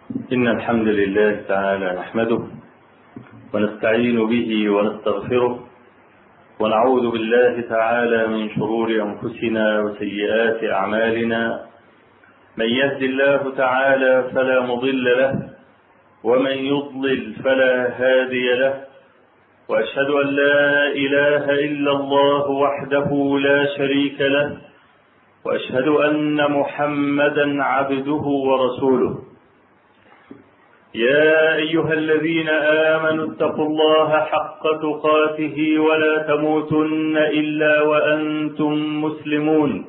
إن الحمد لله تعالى نحمده ونستعين به ونستغفره ونعوذ بالله تعالى من شرور أنفسنا وسيئات أعمالنا. من يهد الله تعالى فلا مضل له ومن يضلل فلا هادي له، وأشهد أن لا إله إلا الله وحده لا شريك له، وأشهد أن محمدا عبده ورسوله. يا أيها الذين آمنوا اتقوا الله حق تقاته ولا تموتن إلا وأنتم مسلمون.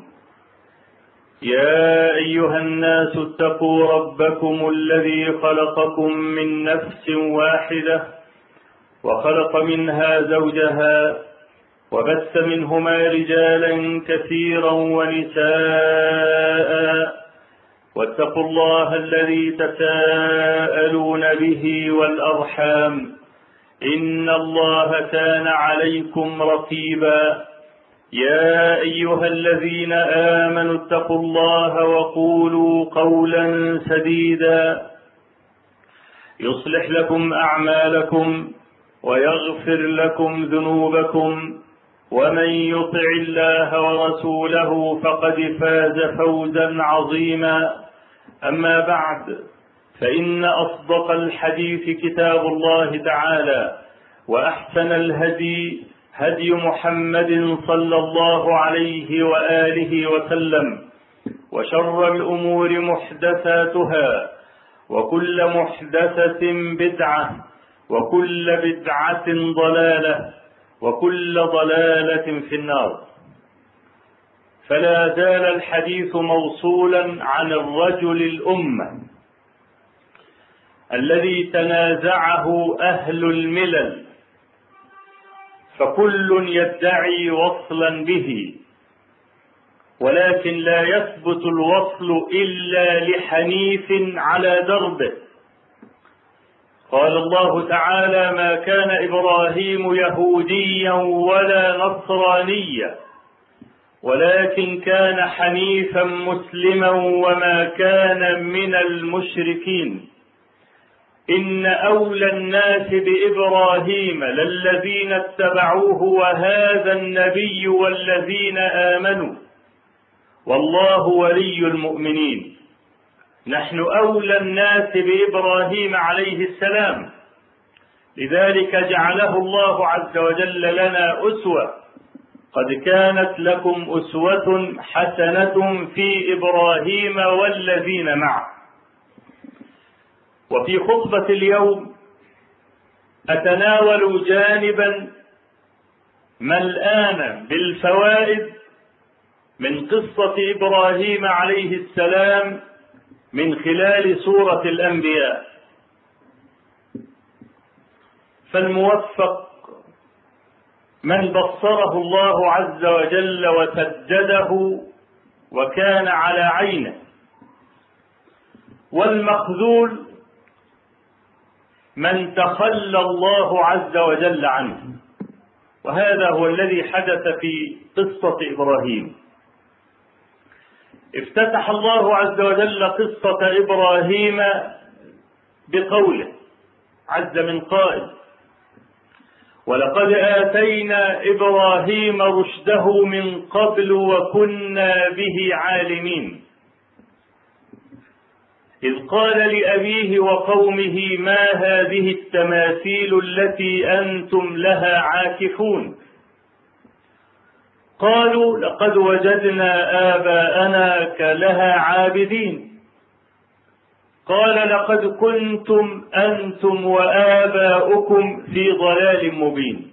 يا أيها الناس اتقوا ربكم الذي خلقكم من نفس واحدة وخلق منها زوجها وبث منهما رجالا كثيرا ونساء، واتقوا الله الذي تساءلون به والأرحام إن الله كان عليكم رقيبا. يا أيها الذين آمنوا اتقوا الله وقولوا قولا سديدا يصلح لكم أعمالكم ويغفر لكم ذنوبكم، ومن يطع الله ورسوله فقد فاز فوزا عظيما. أما بعد، فإن أصدق الحديث كتاب الله تعالى، وأحسن الهدي هدي محمد صلى الله عليه وآله وسلم، وشر الأمور محدثاتها، وكل محدثة بدعة، وكل بدعة ضلالة، وكل ضلالة في النار. فلا زال الحديث موصولا عن الرجل الأمة الذي تنازعه أهل الملل، فكل يدعي وصلا به، ولكن لا يثبت الوصل إلا لحنيف على دربه. قال الله تعالى: ما كان إبراهيم يهوديا ولا نصرانيا ولكن كان حنيفا مسلما وما كان من المشركين. إن أولى الناس بإبراهيم للذين اتبعوه وهذا النبي والذين آمنوا والله ولي المؤمنين. نحن أولى الناس بإبراهيم عليه السلام، لذلك جعله الله عز وجل لنا أسوة. قد كانت لكم أسوة حسنة في إبراهيم والذين معه. وفي خطبة اليوم أتناول جانبا ملآنا بالفوائد من قصة إبراهيم عليه السلام من خلال سورة الأنبياء. فالموفق من بصره الله عز وجل وسدده وكان على عينه، والمخذول من تخلى الله عز وجل عنه. وهذا هو الذي حدث في قصة إبراهيم. افتتح الله عز وجل قصة إبراهيم بقوله عز من قائل: ولقد آتينا إبراهيم رشده من قبل وكنا به عالمين. إذ قال لأبيه وقومه: ما هذه التماثيل التي أنتم لها عاكفون؟ قالوا: لقد وجدنا آباءنا لها عابدين. قال: لقد كنتم أنتم وآباؤكم في ضلال مبين.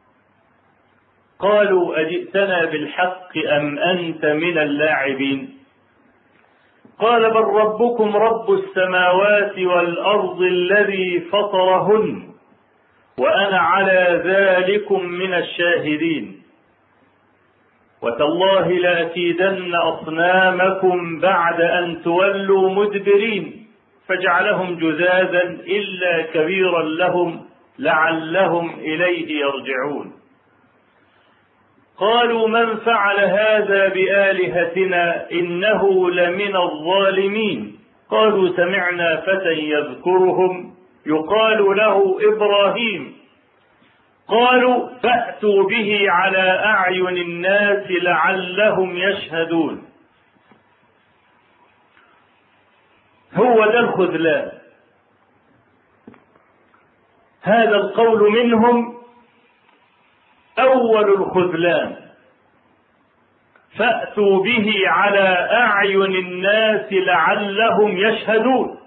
قالوا: أجئتنا بالحق أم أنت من اللاعبين؟ قال: بل ربكم رب السماوات والأرض الذي فطرهن وأنا على ذلكم من الشاهدين. وتالله لأكيدن أصنامكم بعد أن تولوا مدبرين. فجعلهم جذاذا إلا كبيرا لهم لعلهم إليه يرجعون. قالوا: من فعل هذا بآلهتنا إنه لمن الظالمين. قالوا سمعنا فتى يذكرهم يقال له إبراهيم. قالوا فأتوا به على أعين الناس لعلهم يشهدون. هو ده الخذلان. هذا القول منهم أول الخذلان. فأتوا به على أعين الناس لعلهم يشهدون.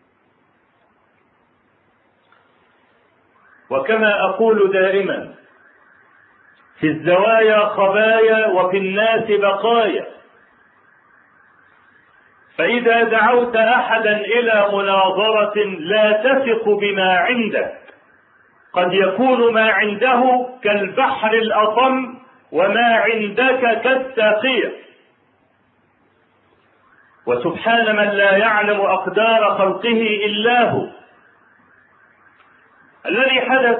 وكما أقول دائما: في الزوايا خبايا وفي الناس بقايا. فإذا دعوت أحدا إلى مناظرة لا تثق بما عنده، قد يكون ما عنده كالبحر الأطم وما عندك كالساقية. وسبحان من لا يعلم أقدار خلقه إلا هو. الذي حدث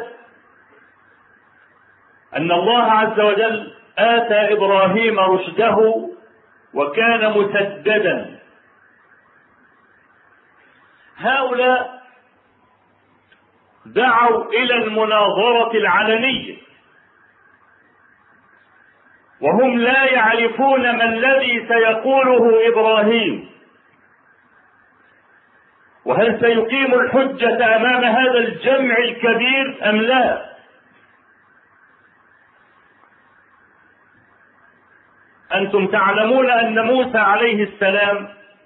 أن الله عز وجل آتى إبراهيم رشده وكان مسددا. هؤلاء دعوا إلى المناظرة العلنية وهم لا يعرفون ما الذي سيقوله إبراهيم، وهل سيقيم الحجة أمام هذا الجمع الكبير أم لا. أنتم تعلمون أن موسى عليه السلام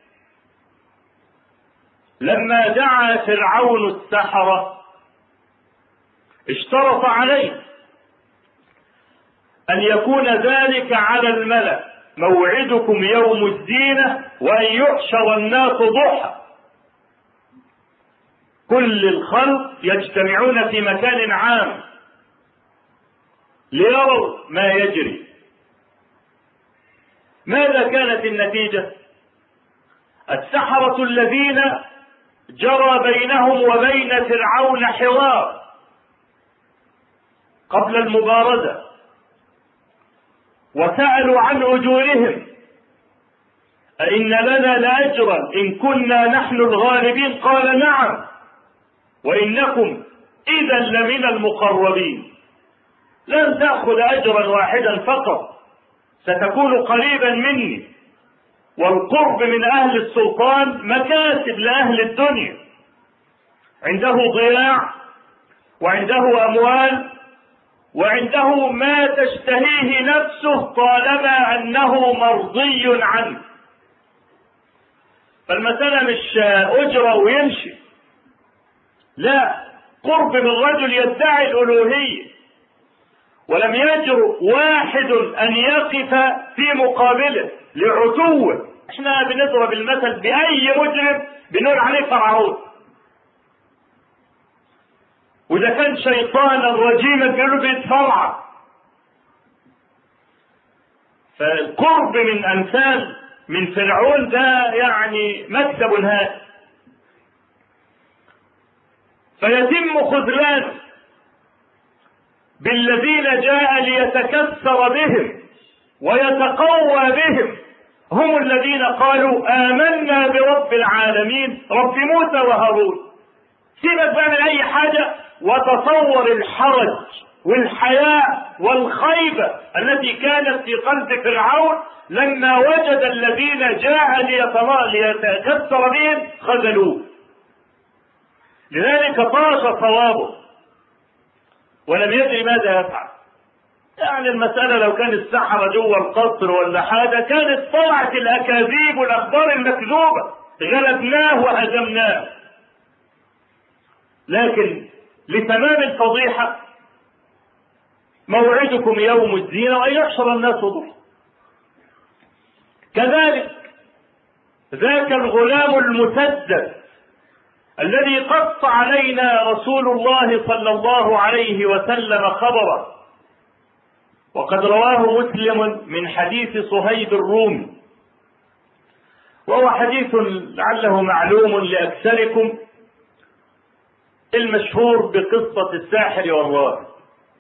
لما دعا فرعون السحرة اشترط عليه أن يكون ذلك على الملأ: موعدكم يوم الزينة وأن يحشر الناس ضحى. كل الخلق يجتمعون في مكان عام ليروا ما يجري. ماذا كانت النتيجة؟ السحرة الذين جرى بينهم وبين فرعون حوار قبل المبارزة وسألوا عن أجورهم: أئن لنا لأجرا إن كنا نحن الغالبين؟ قال: نعم، وإنكم إذا لمن المقربين. لن تأخذ أجرا واحدا فقط، ستكون قريبا مني، والقرب من أهل السلطان مكاسب لأهل الدنيا. عنده ضياع وعنده أموال وعنده ما تشتهيه نفسه طالما أنه مرضي عنه. فالمسألة مش أجرة ويمشي، لا، قرب من رجل يدعي الألوهية ولم يجر واحد أن يقف في مقابله لعتوه. احنا بنضرب المثل بأي مجرم بنقول عليه فرعون، وإذا كان شيطانا رجيما بيقولوا بيتفرع. فالقرب من أمثال من فرعون ده يعني مكسب هائل. فيتم خذلان بالذين جاء ليتكثر بهم ويتقوى بهم. هم الذين قالوا آمنا برب العالمين، رب موسى وهارون. سيبك بقى من أي حاجة وتصور الحرج والحياء والخيبة التي كانت في قلب فرعون لما وجد الذين جاء ليتكثر بهم خذلوه. لذلك طاش صوابه ولم يدري ماذا يفعل. يعني المسألة لو كان السحرة جوه القصر ولا حاجة كانت طلعت الأكاذيب والأخبار المكذوبة، غلبناه وهزمناه. لكن لتمام الفضيحة: موعدكم يوم الزينة وأن يحشر الناس ضحى. كذلك ذاك الغلام المسدد الذي قص علينا رسول الله صلى الله عليه وسلم خبره، وقد رواه مسلم من حديث صهيب الرومي، وهو حديث لعله معلوم لأكثركم، المشهور بقصة الساحر والراهب.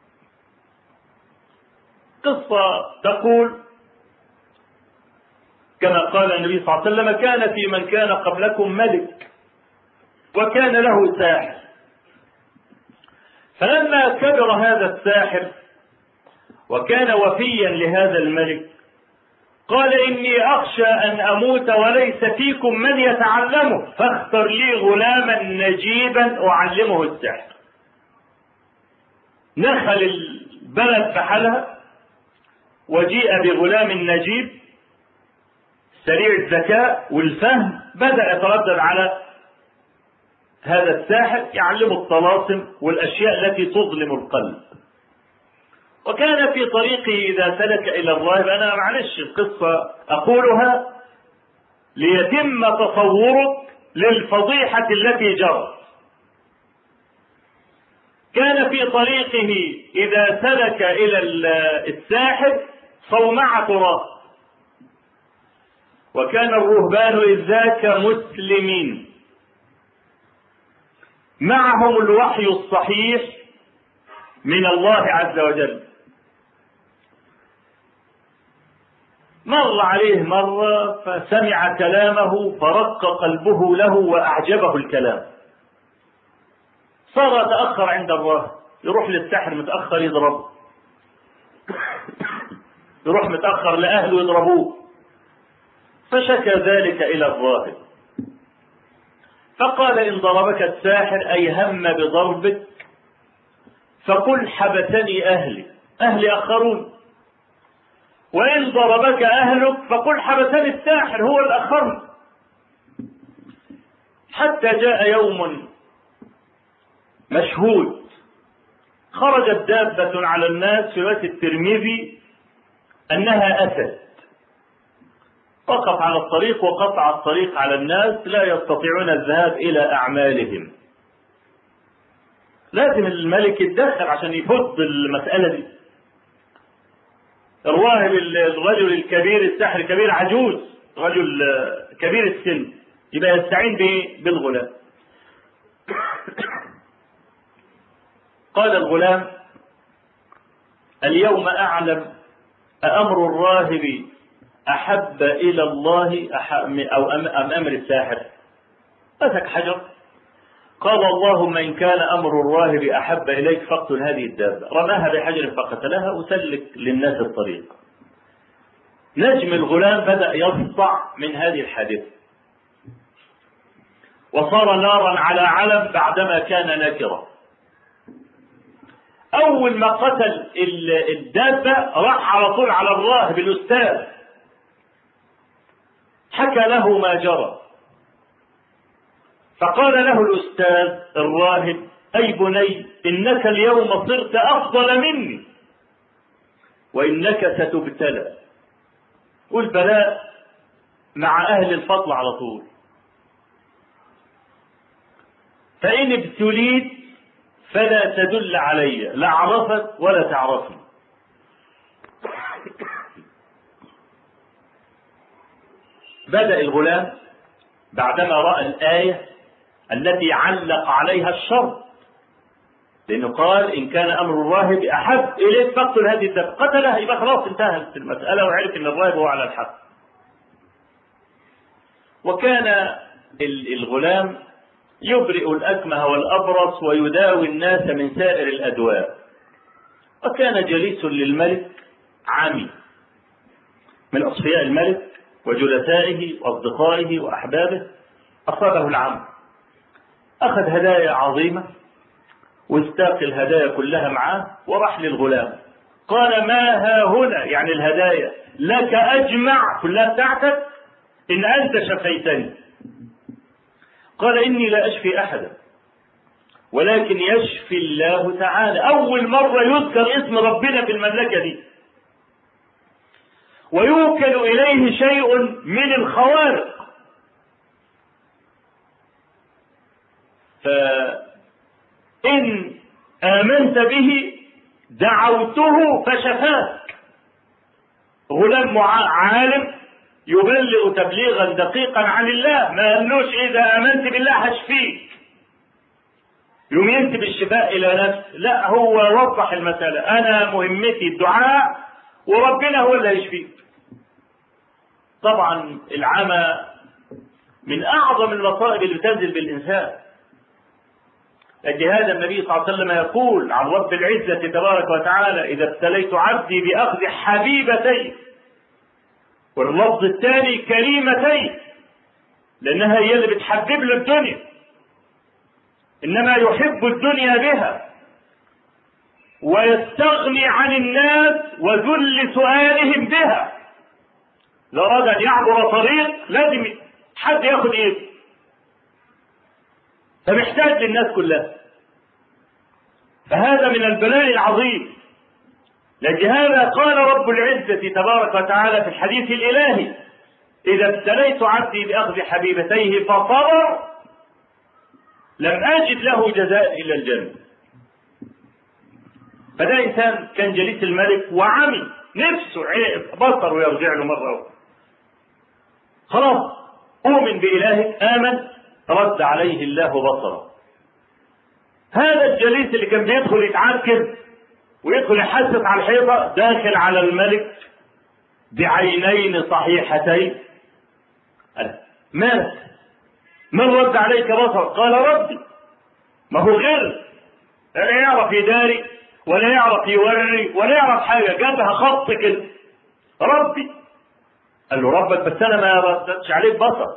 قصة تقول كما قال النبي صلى الله عليه وسلم: كان في من كان قبلكم ملك وكان له ساحر. فلما كبر هذا الساحر وكان وفيا لهذا الملك قال: إني أخشى أن أموت وليس فيكم من يتعلمه، فاختر لي غلاما نجيبا أعلمه السحر. نخل البلد بحالها وجيء بغلام نجيب سريع الذكاء والفهم، بدأ يتردد على هذا الساحر يعلمه الطلاسم والأشياء التي تظلم القلب. وكان في طريقه إذا سلك إلى الراهب، أنا معلش القصة أقولها ليتم تصورك للفضيحة التي جرت. كان في طريقه إذا سلك إلى الساحر صومعة راهب، وكان الرهبان إذ ذاك مسلمين معهم الوحي الصحيح من الله عز وجل. مر عليه مرة فسمع كلامه فرق قلبه له وأعجبه الكلام، صار يتأخر عند الراهب، يروح للسحر متأخر يضربه، يروح متأخر لأهله يضربوه، فشكى ذلك إلى الراهب فقال: إن ضربك الساحر أي هم بضربك فقل حبسني أهلي أخرون، وإن ضربك أهلك فقل حبسني الساحر هو الأخر. حتى جاء يوم مشهود خرجت دابة على الناس في رواية الترمذي أنها أسد، وقف على الطريق وقطع الطريق على الناس لا يستطيعون الذهاب إلى أعمالهم. لازم الملك يتدخل عشان يفض المسألة دي. الراهب الرجل الكبير الساحر الكبير عجوز، رجل كبير السن، يبقى يستعين بالغلام. قال الغلام: اليوم أعلم أأمر الراهب أحب إلى الله أو أم أمر الساحر. مسك حجر قال: اللهم إن كان أمر الراهب أحب إليك فاقتل هذه الدابة، رماها بحجر فقتلها وسلك للناس الطريق. نجم الغلام بدأ يسطع من هذه الحادثة وصار نارا على علم بعدما كان نكرا. أول ما قتل الدابة راح على طول على الراهب الأستاذ، حكى له ما جرى، فقال له الأستاذ الراهب: أي بني، إنك اليوم صرت أفضل مني وإنك ستبتلى. والبلاء مع أهل الفضل على طول، فإن ابتليت فلا تدل علي، لا عرفت ولا تعرفني. بدأ الغلام بعدما رأى الآية التي علق عليها الشر، لأنه قال: إن كان أمر الراهب أحب إليك فاقتل هذه الدابة، قتلها يبقى خلاص انتهت المسألة وعرف أن الراهب هو على الحق. وكان الغلام يبرئ الأكمه والأبرص ويداوي الناس من سائر الأدواء. وكان جليس للملك عمي من أصفياء الملك وجلسائه وأصدقائه وأحبابه، أصابه العمى، أخذ هدايا عظيمة واستاق الهدايا كلها معاه وراح للغلام قال: ما ها هنا، يعني الهدايا لك أجمع كلها بتاعتك إن أنت شفيتني. قال: إني لا أشفي أحدا ولكن يشفي الله تعالى. أول مرة يذكر اسم ربنا في المملكة دي، ويوكل إليه شيء من الخوارق. فإن آمنت به دعوته فشفاك. غلام عالم يبلغ تبليغا دقيقا عن الله، ما قالوش إذا آمنت بالله هشفيك يوم ينسب الشفاء إلى نفسه، لا، هو وضح المسألة: أنا مهمتي الدعاء وربنا هو اللي هيشفيك. طبعا العمى من أعظم المصائب اللي بتنزل بالإنسان. لهذا النبي صلى الله عليه وسلم يقول عن رب العزة تبارك وتعالى: إذا ابتليت عبدي بأخذ حبيبتين، واللفظ الثاني كريمتين، لأنها هي اللي بتحبب له الدنيا، إنما يحب الدنيا بها ويستغني عن الناس وذل سؤالهم بها. لو أراد أن يعبر طريق لازم حد ياخد إيده، فمحتاج للناس كلها. فهذا من البلاء العظيم. لهذا قال رب العزة تبارك وتعالى في الحديث الإلهي: إذا ابتليت عبدي بأخذ حبيبتيه فصبر لم أجد له جزاء إلا الجنة. فده إنسان كان جليس الملك وعمي، نفسه بصر ويرجع له مرة أخرى. خلاص أؤمن بإلهك، آمن، رد عليه الله بصره. هذا الجليس اللي كان بيدخل يتعكر ويدخل يحسس على الحيطة، داخل على الملك بعينين صحيحتين. مالك؟ من رد عليك بصر؟ قال ربي. ما هو غير لا يعرف يداري ولا يعرف يوري ولا يعرف حاجة، جابها خط كده، ربي. قال له ربك بس أنا ما ردتش عليك بصر.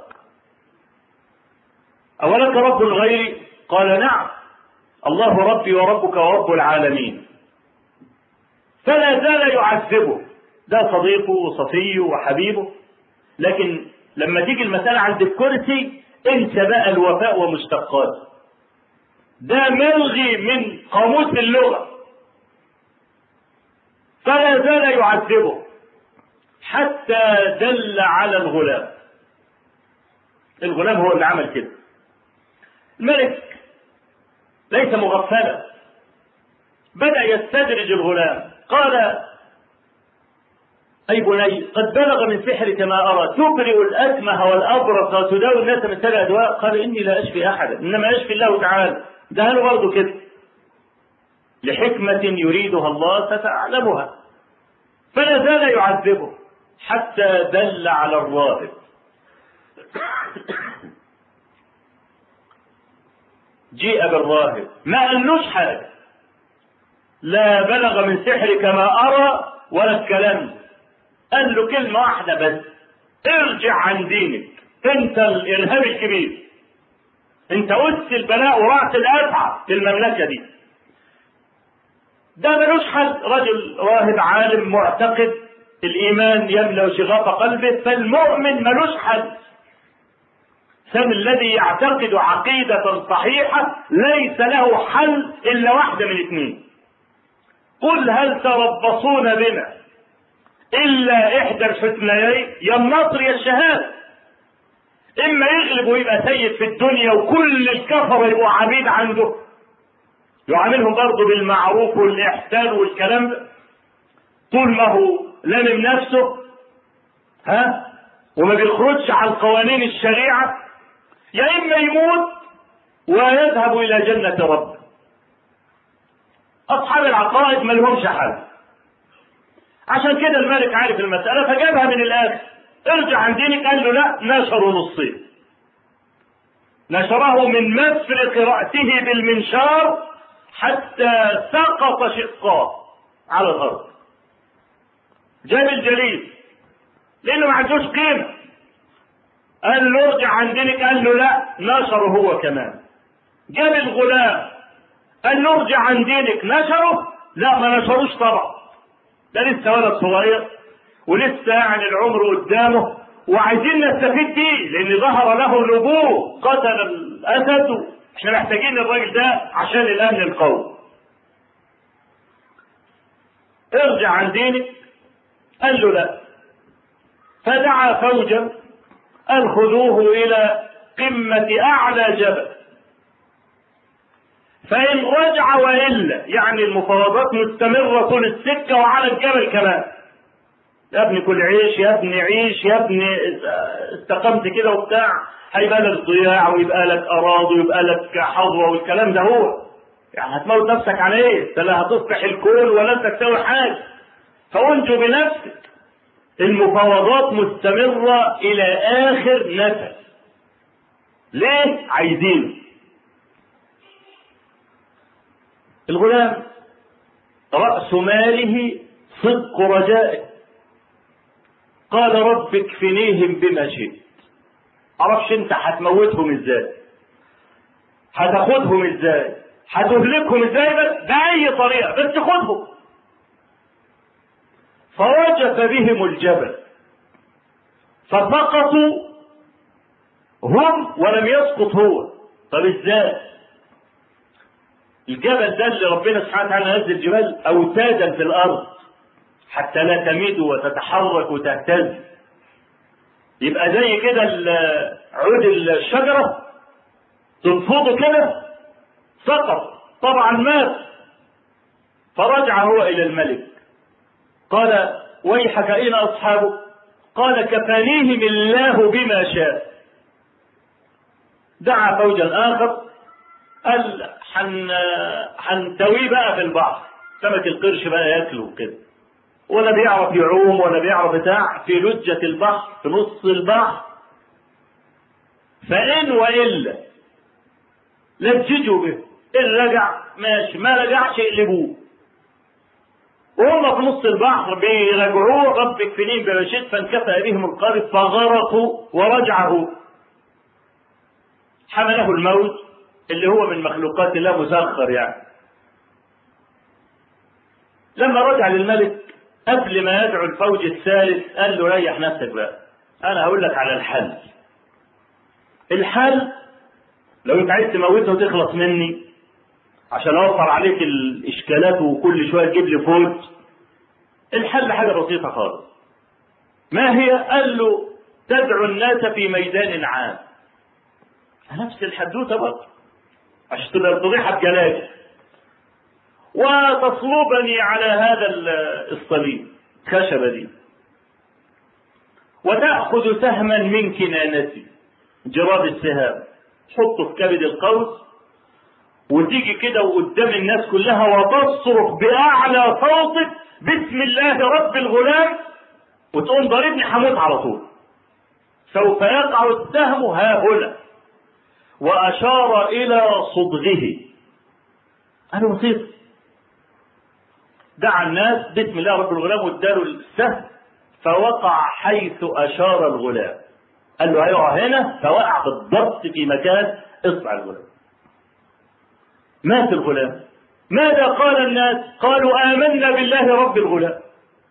أولك رب غيري؟ قال نعم، الله ربي وربك ورب العالمين. فلا زال يعذبه، ده صديقه وصفيه وحبيبه. لكن لما تيجي المسألة عند الكرسي انسى بقى الوفاء ومشتقاته، ده ملغي من قاموس اللغة. فلا زال يعذبه حتى دل على الغلام. الغلام هو اللي عمل كده. الملك ليس مغفلا، بدأ يستدرج الغلام. قال: أي بني، قد بلغ من سحرك ما أرى، تبرئ الأكمه والأبرص وتداوي الناس من 7 أدواء. قال: إني لا أشفي أحدا، إنما يشفي الله تعالى. ده له برضه كده لحكمة يريدها الله ستعلمها. فلا زال يعذبه حتى دل على الراهب. جيء بالراهب، ما قالوش حاجة، لا بلغ من سحرك ما أرى ولا الكلام، قال له كلمة واحدة بس: ارجع عن دينك، انت الإرهاب الكبير، انت أس البلاء ورأس الأسعى في المملكة دي. ده ملوش حل، رجل راهب عالم معتقد، الإيمان يملأ شغاف قلبه، فالمؤمن ملوش حل. الإنسان الذي يعتقد عقيدة صحيحة ليس له حل إلا واحدة من اثنين: قل هل تربصون بنا إلا إحدى الحسنيين، يا النصر يا الشهادة. إما يغلب ويبقى سيد في الدنيا وكل الكفر يبقوا عبيد عنده، يعاملهم برضه بالمعروف والإحسان والكلام ده طول ما هو لامم نفسه وما بيخرجش عن قوانين الشريعة، يا إما يموت ويذهب إلى جنة ربه. أصحاب العقائد ما لهمش حل. عشان كده الملك عارف المسألة فجابها من الآخر: ارجع عن دينك. قال له لا، نشره نصين، نشره من مفرق رأسه بالمنشار حتى سقط شقاه على الأرض. جاب الجليد لأنه ما عندوش قيمة، قال له ارجع عن دينك، قال له لا، نشره هو كمان. جاب الغلام قال له ارجع عن دينك، نشره؟ لا، ما نشروش طبعا، ده لسه ولد صغير ولسه يعني العمر قدامه، وعايزين نستفيد بيه لان ظهر له نبوه، قتل الاسد، احنا محتاجين الراجل ده عشان الامن القومي. ارجع عن دينك، قال له لا. فدعا فوجا قال خذوه الى قمة اعلى جبل، فان رجع والا، يعني المفاوضات مستمرة طول السكة وعلى الجبل كمان. يا ابني كل عيش، يا ابني عيش، يا ابني استقمت كده وبتاع، هيبقى لك ضياع ويبقى لك اراضي ويبقى لك حظوة والكلام ده. هو يعني هتموت نفسك على ايه؟ انت لا هتصلح الكون ولا انت تسوي حاجة، فانجو بنفسك. المفاوضات مستمرة إلى آخر نفس. ليه؟ عايزينه. الغلام رأس ماله صدق رجائه. قال رب اكفنيهم بما شئت. عرفش انت هتموتهم ازاي، هتاخدهم ازاي، هتهلكهم ازاي، بس بأي طريقة بس خدهم. فوجف بهم الجبل فسقطوا هم ولم يسقط هو. طب ازاي؟ الجبل ده اللي ربنا سبحانه وتعالى نزل جبال اوتادا في الارض حتى لا تميد وتتحرك وتهتز، يبقى زي كده عود الشجرة تنفضه كده، سقط طبعا مات. فرجع هو الى الملك قال ويحك اين اصحابه؟ قال كفانيهم الله بما شاء. دعا فوجا اخر قال حنتويه بقى في البحر، سمك القرش بقى ياكله كده، ولا بيعرف يعوم ولا بيعرف بتاع، في لجة البحر في نص البحر. فإن وإلا لججوا به، إن رجع ماشي، ما رجعش يقلبوه. وهم في نص البحر بيرجعوه رب اكفنيهم بما شئت فانكفأ بهم القارب فغرقوا ورجعوا. حمله الموت اللي هو من مخلوقات الله مسخر يعني. لما رجع للملك قبل ما يدعو الفوج الثالث قال له ريح نفسك بقى، انا هقول لك على الحل. الحل لو انت عايز تموته وتخلص مني عشان اوفر عليك الاشكالات وكل شويه تجيب لي فوج، الحل حاجه بسيطه خالص. ما هي؟ قال له تدعو الناس في ميدان عام. نفس الحدوته برضه عشان تبقى الفضيحه بجلاجل. وتصلبني على هذا الصليب خشبه دي، وتأخذ سهما من كنانتي جراد السهام، تحطه في كبد القوس وتيجي كده وقدام الناس كلها وتصرخ بأعلى صوتك بسم الله رب الغلام، وتقوم ضاربني هموت على طول. سوف يقع السهم ها هنا. وأشار إلى صدغه. أنا بسيط. دعا الناس بسم الله رب الغلام واداله السهم فوقع حيث أشار الغلام. قال له هيقع هنا، فوقع بالضبط في مكان اصبع الغلام. مات الغلام. ماذا قال الناس؟ قالوا آمنا بالله رب الغلام.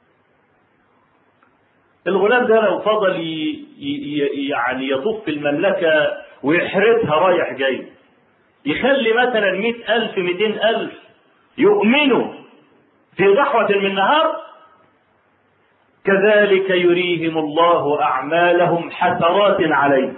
الغلام ده لو فضل يعني يطوف في المملكة ويحرسها رايح جاي، يخلي مثلا 100,000 200,000 يؤمنوا في ضحوة من نهار. كذلك يريهم الله أعمالهم حسرات عليه.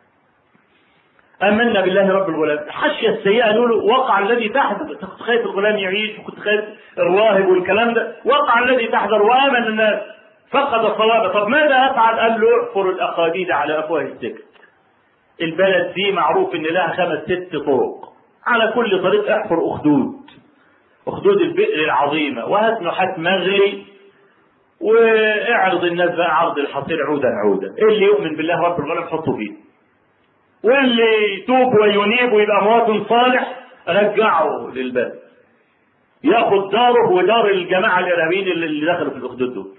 آمنا بالله رب الغلام. الحاشية السيئة نقول وقع الذي تحذر. كنت خايف الغلام يعيش، وكنت خايف الراهب والكلام ده. وقع الذي تحذر وآمن الناس فقد الصواب. طب ماذا أفعل؟ قال له احفر الأقاديد على أفواه السكك. البلد دي معروف إن لها 5 6 طرق، على كل طريق احفر أخدود البئر العظيمة، وهات نحات مغلي، واعرض الناس بقى عرض الحصير عودا عودا. اللي يؤمن بالله رب الغلام حطه فيه، واللي يتوب وينيب ويبقى مواطن صالح رجعه للبلد، ياخد داره ودار الجماعة الإرهابيين اللي دخلوا في الأخدود دول.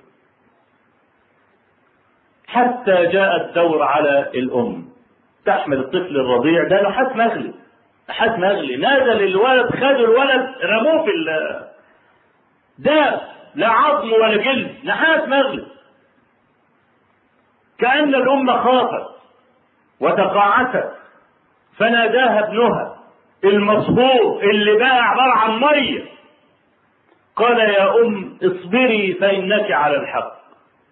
حتى جاء الدور على الأم تحمل الطفل الرضيع ده نحاس مغلي. نحاس مغلي نزل الولد، خدوا الولد رموه في ده، لا عظم ولا جلد، نحاس مغلي. كأن الأمة خافت وتقاعست، فناداها ابنها المصبور اللي بقى عبارة عن مية، قال يا أم اصبري فإنك على الحق.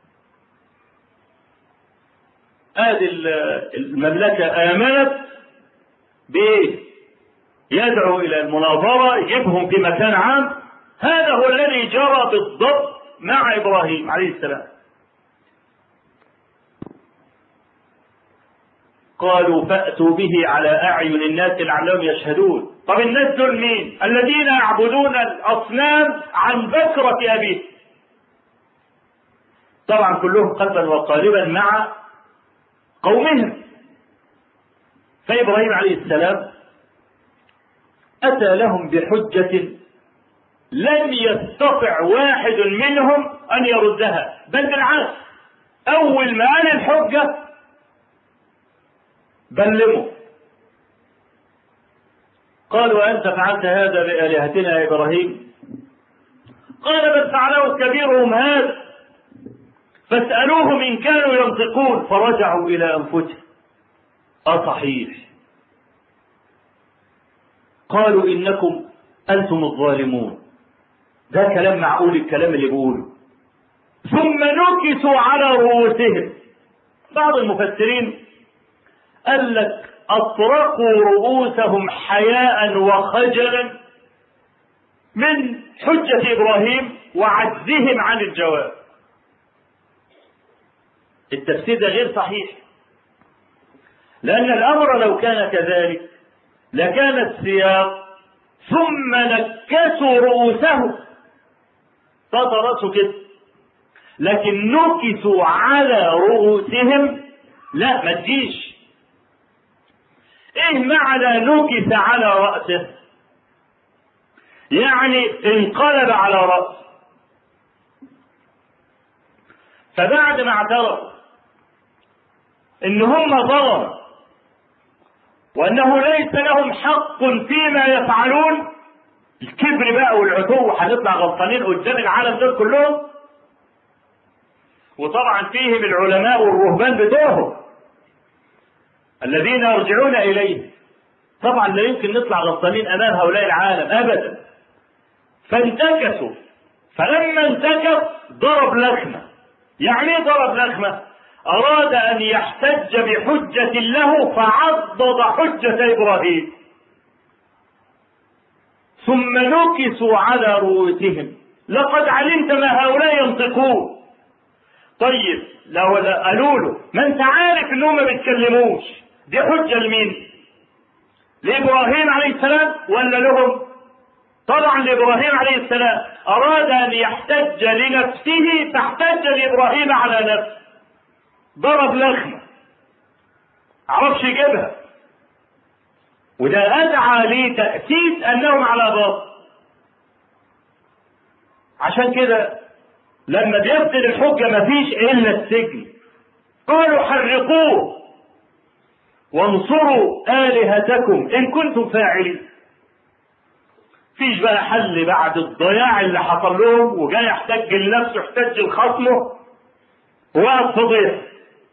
هذه المملكة آمنت بإيه؟ يدعو إلى المناظرة، يجيبهم في مكان عام. هذا هو الذي جرى بالضبط مع إبراهيم عليه السلام. قالوا فأتوا به على أعين الناس لعلهم يشهدون. طب الناس دول مين؟ الذين يعبدون الأصنام عن بكرة أبيه. طبعا كلهم قلبا وقالبا مع قومهم. فإبراهيم عليه السلام أتى لهم بحجة لم يستطع واحد منهم أن يردها، بل بالعكس أول ما قال الحجة بلموا. قالوا أنت فعلت هذا بآلهتنا يا إبراهيم؟ قال بل فعله كبيرهم هذا فاسألوهم إن كانوا ينطقون. فرجعوا إلى أنفسهم صحيح. قالوا إنكم أنتم الظالمون. ده كلام معقول الكلام اللي بيقوله. ثم نكسوا على رؤوسهم. بعض المفسرين قال لك أطرقوا رؤوسهم حياء وخجلا من حجة إبراهيم وعجزهم عن الجواب. التفسير ده غير صحيح، لأن الأمر لو كان كذلك لكان السياق ثم نكسوا رؤوسهم فطرسوا كده، لكن نكسوا على رؤوسهم لا ما تجيش. ايه معنى نكس على رأسه؟ يعني انقلب على رأسه. فبعد ما اعترف ان هم ظلموا وانه ليس لهم حق فيما يفعلون، الكبر بقى والعتو، هنطلع غلطانين قدام العالم دول كلهم. وطبعا فيهم العلماء والرهبان بتوعهم الذين يرجعون اليه، طبعا لا يمكن نطلع غلطانين امام هؤلاء العالم ابدا. فانتكسوا، فلما انتكس ضرب لخمه. يعني ايه ضرب لخمه؟ اراد ان يحتج بحجه له فعضد حجه ابراهيم. ثم نكسوا على رؤوسهم لقد علمت ما هؤلاء ينطقون. طيب لو قالوا له ما انت عارف انهم ما بيتكلموش، دي حجه لمين؟ لابراهيم عليه السلام ولا لهم؟ طبعا لابراهيم عليه السلام. اراد ان يحتج لنفسه فاحتج لابراهيم على نفسه. ضرب لخمه عرفش يجيبها، وده ادعى لتأسيس انهم على باطل. عشان كده لما بيبطل الحجه مفيش الا السجن. قالوا حرقوه وانصروا آلهتكم إن كنتم فاعلين. فيش بقى حل بعد الضياع اللي حصل لهم، وجاي يحتج لنفسه يحتج لخصمه وقت فضيح.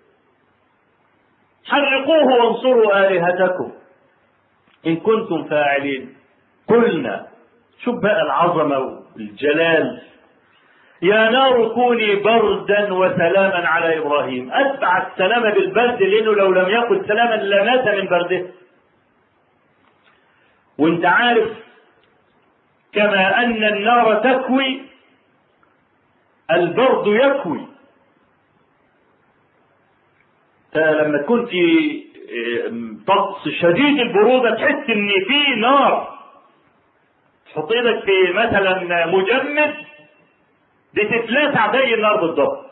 حرقوه وانصروا آلهتكم إن كنتم فاعلين. قلنا شوف بقى العظمة والجلال. يا نار كوني بردا وسلاما على إبراهيم. أتبع السلام بالبرد لأنه لو لم يقل سلاما لمات من برده. وانت عارف كما أن النار تكوي البرد يكوي. لما تكون في طقس شديد البرودة تحس ان في نار. تحط ايدك في مثلا مجمد بتتلاسع زي النار بالضبط.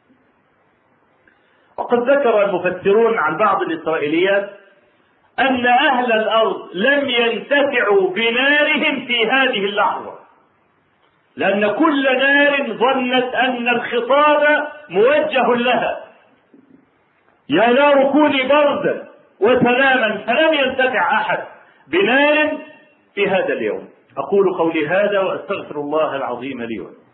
وقد ذكر المفسرون عن بعض الإسرائيليات أن أهل الأرض لم ينتفعوا بنارهم في هذه اللحظة، لأن كل نار ظنت أن الخطاب موجه لها. يا نار كوني بردا وسلاما، فلم ينتفع أحد بنار في هذا اليوم. أقول قولي هذا وأستغفر الله العظيم لي ولكم.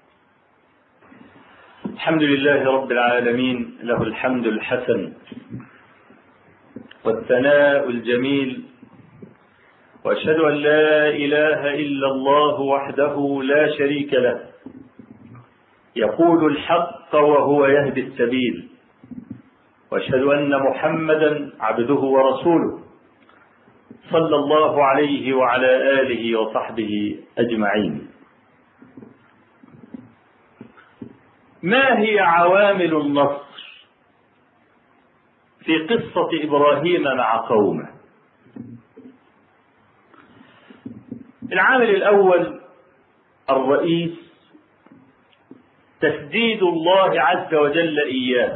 الحمد لله رب العالمين، له الحمد الحسن والثناء الجميل، وأشهد أن لا إله إلا الله وحده لا شريك له، يقول الحق وهو يهدي السبيل، وأشهد أن محمدا عبده ورسوله صلى الله عليه وعلى آله وصحبه أجمعين. ما هي عوامل النصر في قصة إبراهيم مع قومه؟ العامل الأول الرئيس تسديد الله عز وجل إياه.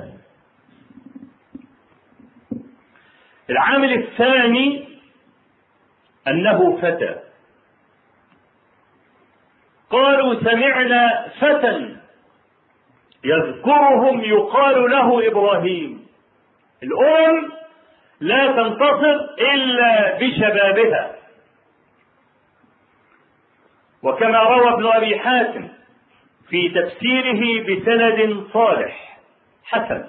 العامل الثاني أنه فتى. قالوا سمعنا فتى يذكرهم يقال له إبراهيم. الأمم لا تنتصر إلا بشبابها، وكما روى ابن أبي حاتم في تفسيره بسند صالح حسن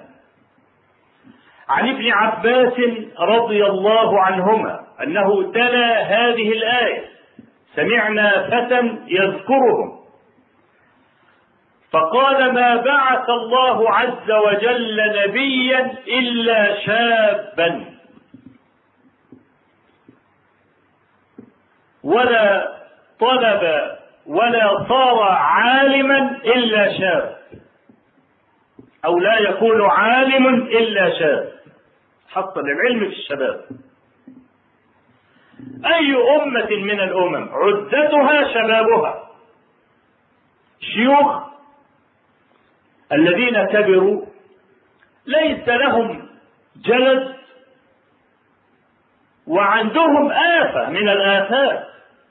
عن ابن عباس رضي الله عنهما أنه تلا هذه الآية: سمعنا فتى يذكرهم، فقال: ما بعث الله عز وجل نبيا إلا شابا، ولا طلب ولا صار عالما إلا شاب، أو لا يكون عالم إلا شاب. حصل العلم في الشباب. أي أمة من الأمم عدتها شبابها. شيوخ الذين كبروا ليس لهم جلد وعندهم آفة من الآفات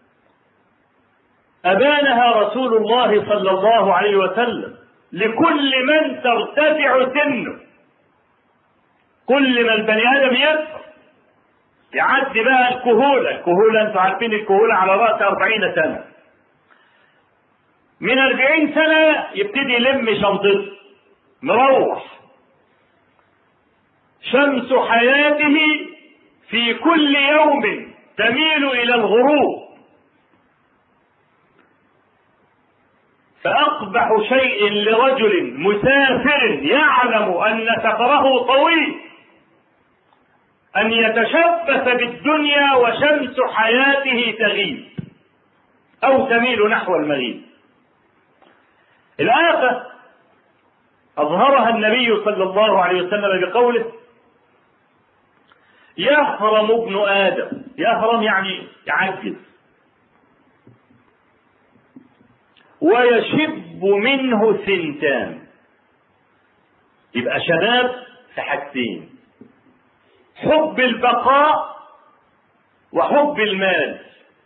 أبانها رسول الله صلى الله عليه وسلم لكل من ترتفع سنه. كل ما البني آدم يكبر يعدي بقى الكهولة انتوا عارفين الكهولة على رأس 40 سنة. من 40 سنة يبتدي يلم شنطته مروح. شمس حياته في كل يوم تميل إلى الغروب. فأقبح شيء لرجل مسافر يعلم أن سفره طويل أن يتشبث بالدنيا وشمس حياته تغيب أو تميل نحو المغيب. الآفة أظهرها النبي صلى الله عليه وسلم بقوله: يهرم ابن آدم. يهرم يعني يعجز. ويشب منه ثنتان. يبقى شباب في حاجتين: حب البقاء وحب المال.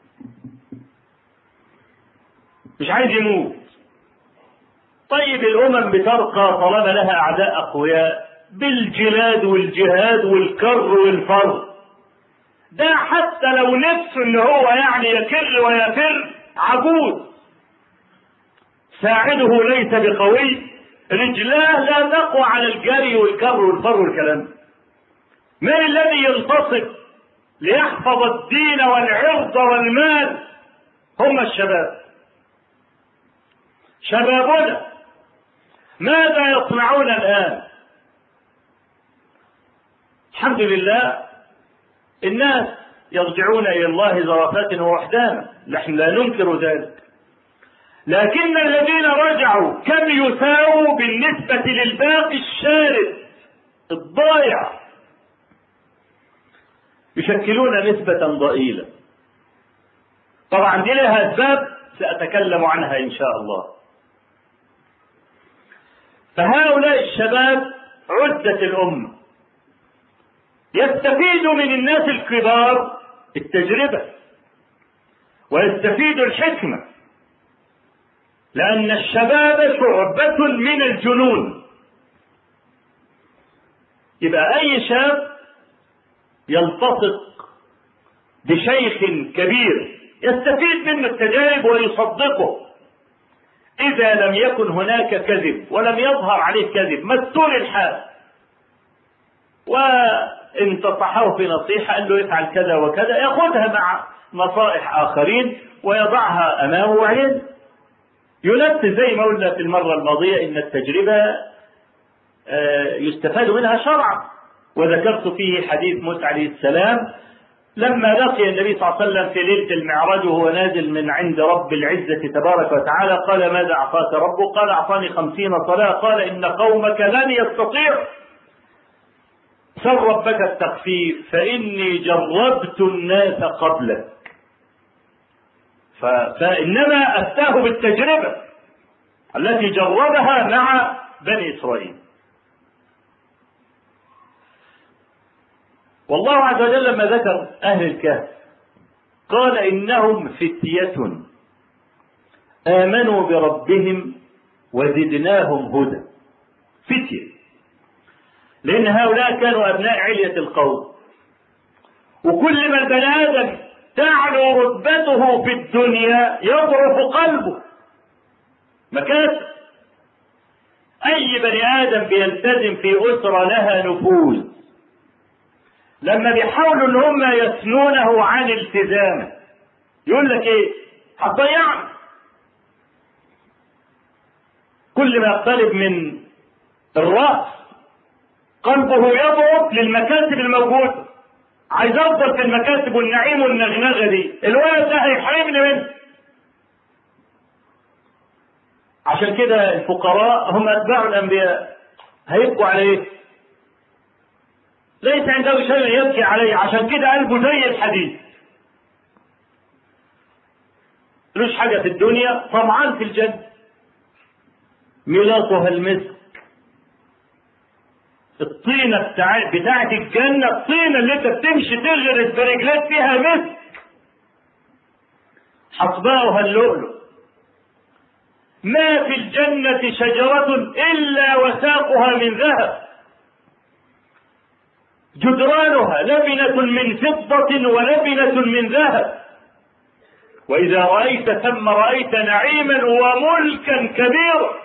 مش عايز يموت. طيب الأمم بترقى طالما لها أعداء أقوياء بالجلاد والجهاد والكر والفر. ده حتى لو نفسه ان هو يعني يكر ويفر عجوز، ساعده ليس بقوي، رجلاه لا تقوى على الجري والكر والفر والكلام. من الذي ينتصب ليحفظ الدين والعرض والمال؟ هم الشباب. شبابنا ماذا يصنعون الآن؟ الحمد لله الناس يرجعون إلى الله زرافات ووحدانا، نحن لا ننكر ذلك، لكن الذين رجعوا كم يساووا بالنسبة للباقي الشارد الضائع؟ يشكلون نسبة ضئيلة. طبعا دي لها أسباب سأتكلم عنها إن شاء الله. فهؤلاء الشباب عدة الأمة، يستفيد من الناس الكبار التجربة ويستفيد الحكمة، لأن الشباب شعبة من الجنون. يبقى أي شاب يلتصق بشيخ كبير يستفيد منه التجارب ويصدقه إذا لم يكن هناك كذب ولم يظهر عليه كذب، مستور الحال، وإن تصحه في نصيحة قال له يفعل كذا وكذا يأخذها مع نصائح آخرين ويضعها أمامه وعين ينفذ. زي ما قلنا في المرة الماضية إن التجربة يستفاد منها شرعا، وذكرت فيه حديث موسى عليه السلام لما لقي النبي صلى الله عليه وسلم في ليلة المعراج وهو نازل من عند رب العزة تبارك وتعالى، قال: ماذا أعطاك ربك؟ قال: أعطاني 50 صلاة. قال: إن قومك لن يستطيعوا. سل ربك التخفيف فإني جربت الناس قبلك. فإنما أفتاه بالتجربة. التي جربها مع بني إسرائيل. والله عز وجل لما ذكر أهل الكهف قال إنهم فتية آمنوا بربهم وزدناهم هدى. فتية، لأن هؤلاء كانوا أبناء علية القوم، وكل ما البني آدم تعلو رتبته في الدنيا يضعف قلبه مكاسب. أي بني آدم بيلتزم في أسرة لها نفوذ، لما بيحاولوا ان هم يثنونه عن التزامه يقول لك ايه؟ هتضيعني. كل ما يقترب من الرأس قلبه يضعف للمكاسب الموجودة، عايز افضل في المكاسب والنعيم والنغنغة دي، الولد ده هيحرمني منه. عشان كده الفقراء هم اتباع الانبياء، هيبقوا على ايه؟ ليس عنده شيء يبكي عليه، عشان كده قلبه زي الحديد، ملوش حاجة في الدنيا، طمعان في الجنة. ميلاطها المسك، الطينة بتاعت الجنة، الطينة اللي انت بتمشي تغرس برجلات فيها مسك، حصباؤها اللؤلؤ. ما في الجنة شجرة إلا وساقها من ذهب، جدرانها لبنة من فضة ولبنة من ذهب، وإذا رأيت ثم رأيت نعيما وملكا كبيرا.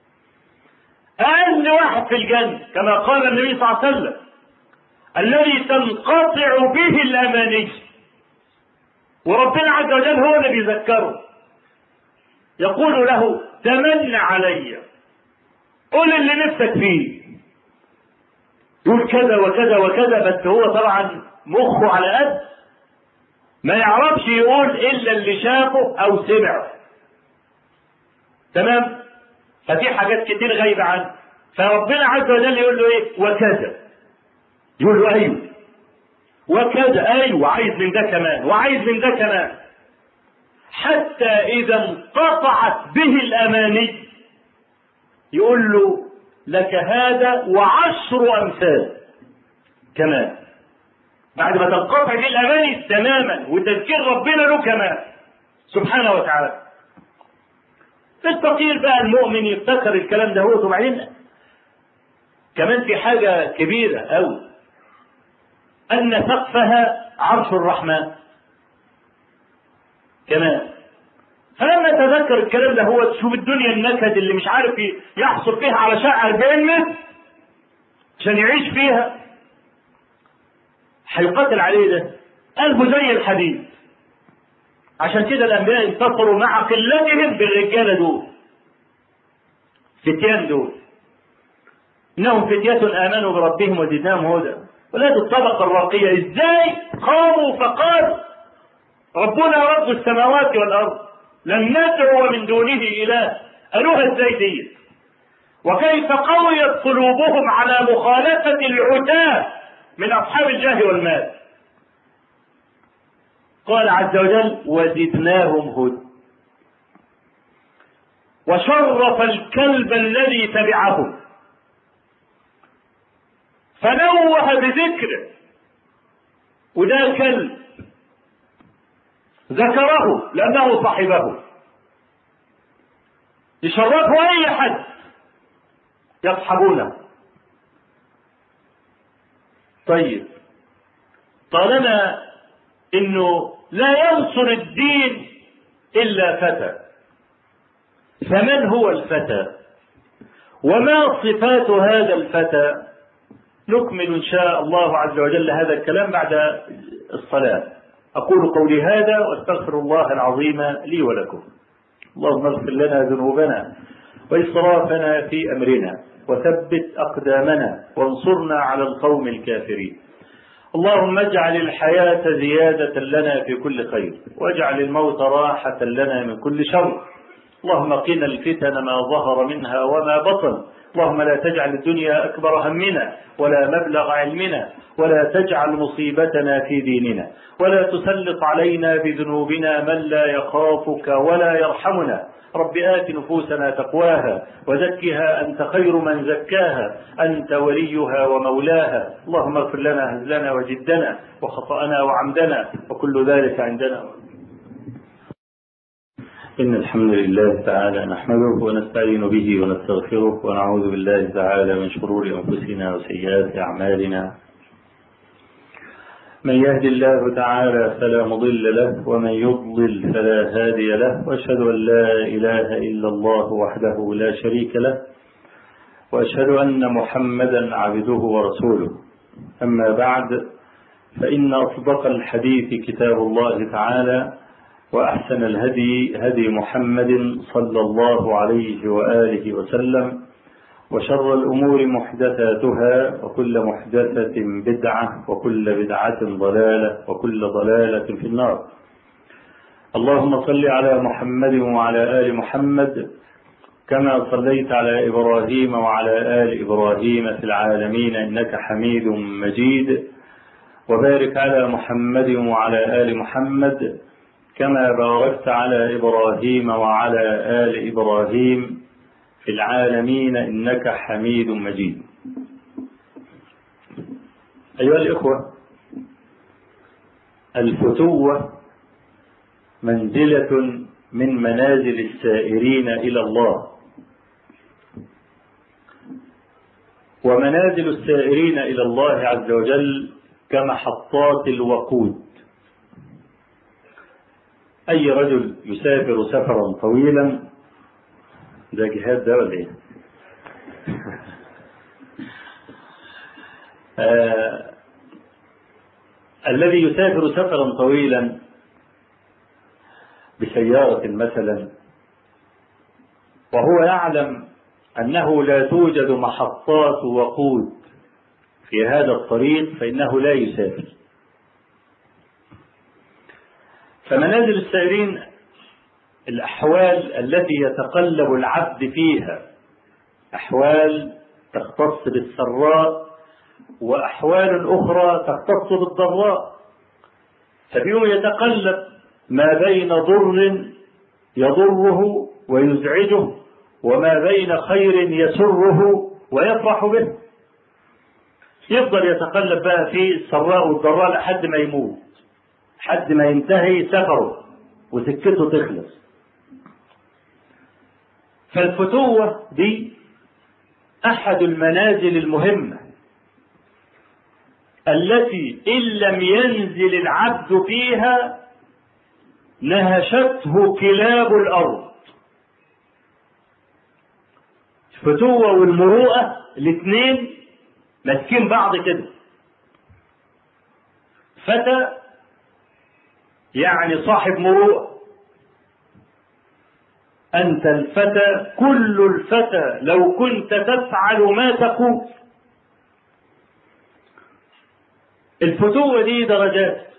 أقل واحد في الجنة كما قال النبي صلى الله عليه وسلم الذي تنقطع به الأماني، وربنا عز وجل هو الذي ذكره، يقول له تمن علي، قل اللي نفسك فيه، يقول كذا وكذا وكذا، بس هو طبعا مخه على قد ما يعرفش يقول الا اللي شافه او سمعه. تمام؟ ففي حاجات كتير غايبه عنه، فربنا عز وجل يقول له ايه؟ وكذا، يقول له ايوه وكذا، ايوه عايز من ده كمان وعايز من ده كمان، حتى اذا انقطعت به الاماني يقول له لك هذا وعشر امثال كمان، بعد ما تنقطع به الاماني تماما وتذكير ربنا له كمان سبحانه وتعالى. الفقير بقى المؤمن يفتكر الكلام ده هو. وبعدين كمان في حاجة كبيرة أوي، أن سقفها عرش الرحمن كمان. فلما تذكر الكلام ده هو تشوف الدنيا النكد اللي مش عارف يحصل فيها على شقة 40 متر عشان يعيش فيها، هيقاتل عليه ده، قلبه زي الحديد. عشان كده الأنبياء انتصروا مع قلتهم بالرجالة دول، فتيان دول، إنهم فتية آمنوا بربهم وزدناهم هدى. ولاد الطبقة الراقية إزاي قاموا فقالوا ربنا رب السماوات والأرض لن ندعو من دونه إله، قالوها ازاي دي؟ وكيف قويت قلوبهم على مخالفة العتاة من أصحاب الجاه والمال. قال عز وجل وزدناهم هدى، وشرف الكلب الذي تبعهم فنوه بذكره، وده كلب ذكره لأنه صاحبه، يشرفه أي حد يصحبونه. طيب طالما إنه لا ينصر الدين إلا فتى، فمن هو الفتى وما صفات هذا الفتى؟ نكمل إن شاء الله عز وجل هذا الكلام بعد الصلاة. أقول قولي هذا وأستغفر الله العظيم لي ولكم. اللهم اغفر لنا ذنوبنا وإسرافنا في أمرنا وثبت أقدامنا وانصرنا على القوم الكافرين. اللهم اجعل الحياة زيادة لنا في كل خير، واجعل الموت راحة لنا من كل شر. اللهم قنا الفتن ما ظهر منها وما بطن، اللهم لا تجعل الدنيا أكبر همنا ولا مبلغ علمنا ولا تجعل مصيبتنا في ديننا ولا تسلط علينا بذنوبنا من لا يخافك ولا يرحمنا. رب آت نفوسنا تقواها وزكها أنت خير من زكاها أنت وليها ومولاها. اللهم اغفر لنا هزلنا وجدنا وخطأنا وعمدنا وكل ذلك عندنا. إن الحمد لله تعالى نحمده ونستعين به ونستغفره ونعوذ بالله تعالى من شرور أنفسنا وسيئات أعمالنا. من يهد الله تعالى فلا مضل له ومن يضلل فلا هادي له، وأشهد أن لا إله إلا الله وحده لا شريك له، وأشهد أن محمدا عبده ورسوله. أما بعد، فإن أصدق الحديث كتاب الله تعالى، وأحسن الهدي هدي محمد صلى الله عليه وآله وسلم، وشر الأمور محدثاتها وكل محدثة بدعة وكل بدعة ضلالة وكل ضلالة في النار. اللهم صل على محمد وعلى آل محمد كما صليت على إبراهيم وعلى آل إبراهيم في العالمين إنك حميد مجيد، وبارك على محمد وعلى آل محمد كما باركت على إبراهيم وعلى آل إبراهيم في العالمين إنك حميد مجيد. أيها الإخوة، الفتوة منزلة من منازل السائرين إلى الله، ومنازل السائرين إلى الله عز وجل كمحطات الوقود. أي رجل يسافر سفرا طويلا، ده جهاد ده ولا ايه؟ الذي يسافر سفرا طويلا بسيارة مثلا وهو يعلم أنه لا توجد محطات وقود في هذا الطريق فإنه لا يسافر. فمنازل السائرين الأحوال التي يتقلب العبد فيها، أحوال تختص بالسراء وأحوال أخرى تختص بالضراء. ففيهم يتقلب ما بين ضر يضره ويزعجه وما بين خير يسره ويفرح به. يفضل يتقلب بقى في السراء والضراء لحد ما يموت، حد ما ينتهي سفره وسكته تخلص. فالفتوة دي أحد المنازل المهمة التي إن لم ينزل العبد فيها نهشته كلاب الأرض. الفتوة والمروءة الاثنين ماسكين بعض كده. فتى يعني صاحب مروءة. أنت الفتى، كل الفتى لو كنت تفعل ما تقول. الفتوة دي درجات.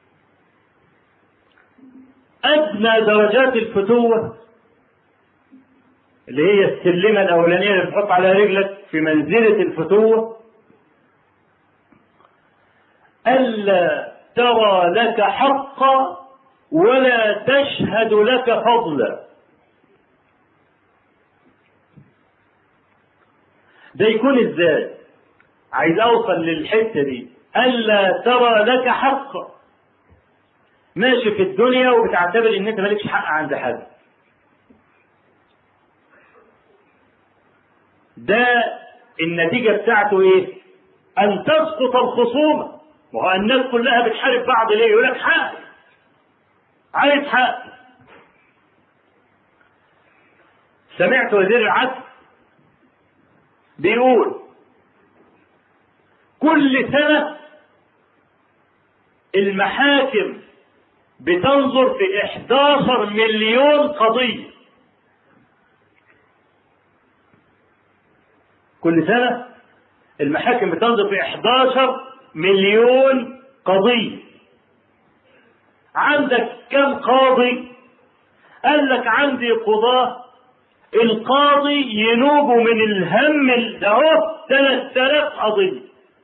أدنى درجات الفتوة اللي هي السلمة الأولانية اللي بتحط على رجلك في منزلة الفتوة، ألا ترى لك حقا ولا تشهد لك فضلا. ده يكون ازاي؟ عايز اوصل للحته دي، الا ترى لك حقا. ماشي في الدنيا وبتعتبر ان انت مالكش حق عند حد. ده النتيجه بتاعته ايه؟ ان تسقط الخصومه. وهو الناس كلها بتحارب بعض ليه؟ يقول لك حق، عايز حق. سمعت وزير العدل بيقول كل سنة المحاكم بتنظر في 11 مليون قضية. كل سنة المحاكم بتنظر في 11 مليون قضية. عندك كم قاضي؟ قال لك عندي قضاة القاضي ينوب من الهم ده 3000 قضية،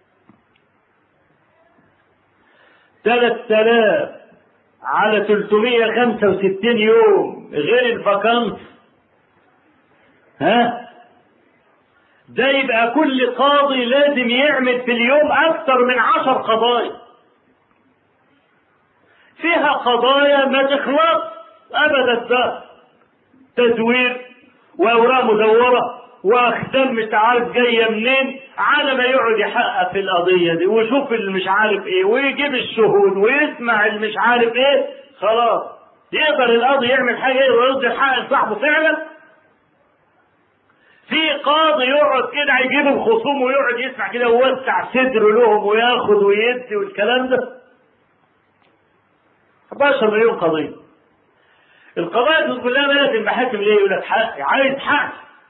3000 على 365 يوم غير الفاكانس. ده يبقى كل قاضي لازم يعمل في اليوم اكثر من 10 قضايا، فيها قضايا ما تخلص ابدا، ده تزوير واوراق مزوره واختام مش عارف جايه منين، على ما يقعد يحقق في القضيه دي ويشوف اللي مش عارف ايه ويجيب الشهود ويسمع اللي مش عارف ايه. خلاص يقدر القاضي يعمل حاجه ايه ويصدر حق لصاحبه فعلا؟ في قاضي يقعد كده يجيب الخصوم ويقعد يسمع كده ويوسع صدره لهم وياخد ويدي والكلام ده. 11 مليون قضيه. القضايا دي كلها مالت المحاكم ليه؟ يقول لك حق، عايز حق.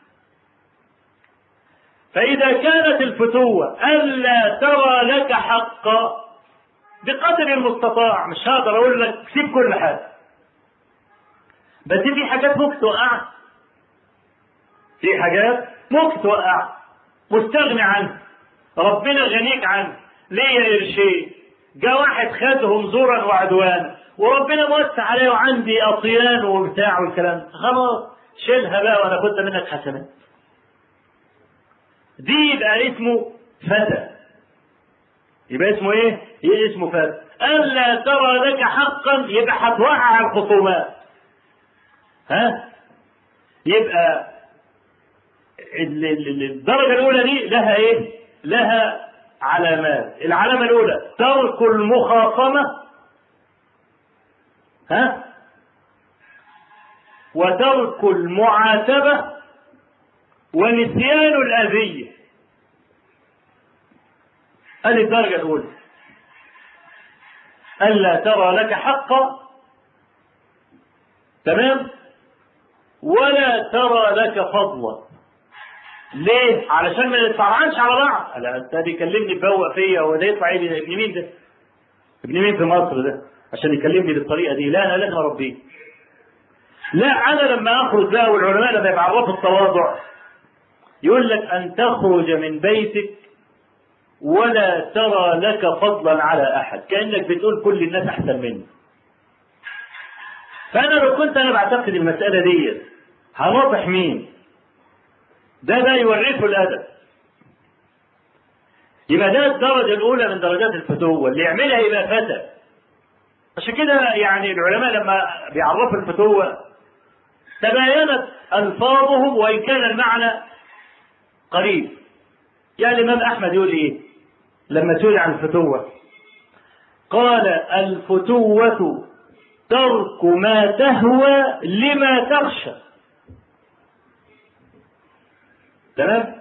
فإذا كانت الفتوة ألا ترى لك حقا بقدر المستطاع، مش هقدر أقول لك سيب كل حاجة، بس في حاجات ممكن توقعك، في حاجات ممكن توقعك مستغني عنها، ربنا غنيك عنها. ليه قرشين جاء واحد خدهم زورا وعدوانا وربنا موسع عليه وعندي أطيان وبتاع والكلام، خلاص شيلها بقى وأنا كنت منك حسنات. دي يبقى اسمه فتى. يبقى اسمه ايه؟ يبقى اسمه فتى. ألا ترى لك حقا يبقى هتوقع الخصومات. يبقى الدرجة الأولى دي لها ايه؟ لها علامات. العلامة الأولى ترك المخاصمة، وترك المعاتبة ونسيان الأذية. هذه الدرجة الأولى. ألا ترى لك حقا، تمام، ولا ترى لك فضلا. ليه؟ علشان ما نتفرعنش على بعض. لا انت بيكلمني بفوق فيا وده يطلع ايه؟ ابن مين ده؟ ابن مين في مصر ده عشان يكلمني بالطريقه دي؟ لا انا لازم اربيه. لا انا لما اخرج بقى، والعلماء لما يعرفوا التواضع يقول لك ان تخرج من بيتك ولا ترى لك فضلا على احد، كانك بتقول كل الناس احسن مني. فانا لو كنت انا بعتقد المساله دي هناصح مين؟ ده يوريكم الادب. يبقى ده الدرجه الاولى من درجات الفتوه، اللي يعملها يبقى فتى. عشان كده يعني العلماء لما بيعرفوا الفتوه تباينت الفاظهم وان كان المعنى قريب. يعني الامام احمد يقول ايه لما سئل عن الفتوه؟ قال الفتوه ترك ما تهوى لما تخشى. تمام؟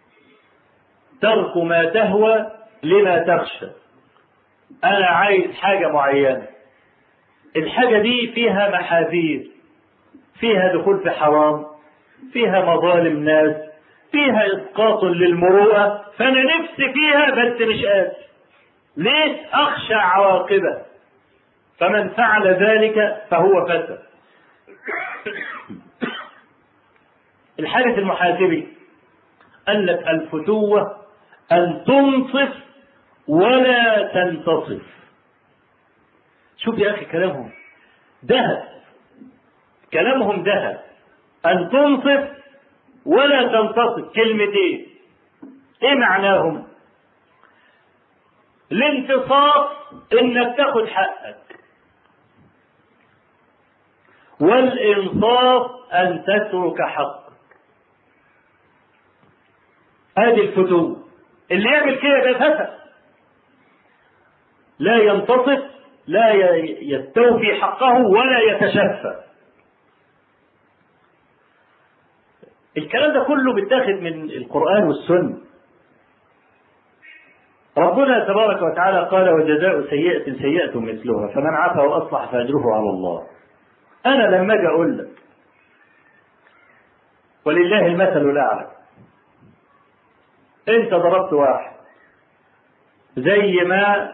ترك ما تهوى لما تخشى. انا عايز حاجه معينه، الحاجه دي فيها محاذير، فيها دخول في حرام، فيها مظالم ناس، فيها اسقاط للمروءه، فانا نفسي فيها بس مش قادر. ليه؟ اخشى عواقبه. فمن فعل ذلك فهو فتى. الحارث المحاسبي قال لك الفتوة أن تنصف ولا تنتصف. شوف يا أخي كلامهم دهب، كلامهم دهب. أن تنصف ولا تنتصف كلمتين، إيه معناهم؟ الانتصاف إنك تاخد حقك، والإنصاف أن تترك حقك. هذه الفتوة. اللي يعمل كده يبقى فتى، لا ينتصف، لا يستوفي حقه ولا يتشفى. الكلام ده كله بيتاخد من القرآن والسنة. ربنا تبارك وتعالى قال وجزاء سيئة سيئة مثلها فمن عفا وأصلح فأجره على الله. أنا لما أجي أقول لك ولله المثل الأعلى، أنت ضربت واحد زي ما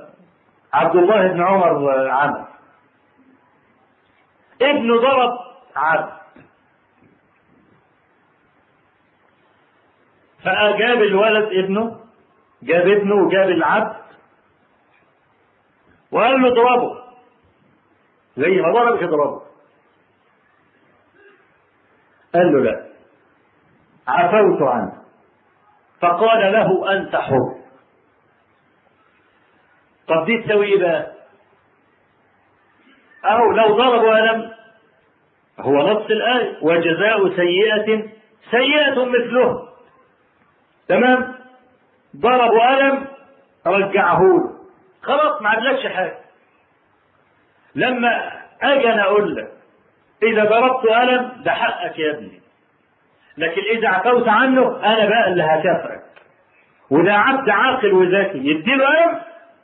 عبد الله بن عمر عمل، ابنه ضرب عبد. فجاب الولد ابنه، جاب ابنه وجاب العبد وقال له اضربه زي ما ضربك اضربه. قال له لا، عفوت عنه. فقال له انت حر. طب دي تسوي ايه بقى؟ اهو لو ضربوا ألم، هو نص الآية وجزاء سيئة سيئة مثله. تمام؟ ضربوا ألم رجعه له، خلاص ما عملكش حاجة. لما اجي انا اقول لك اذا ضربت ألم ده حقك يا ابني، لكن اذا عفوت عنه انا بقى اللي هكافئك. وده عبد عاقل وذكي يديله ألم؟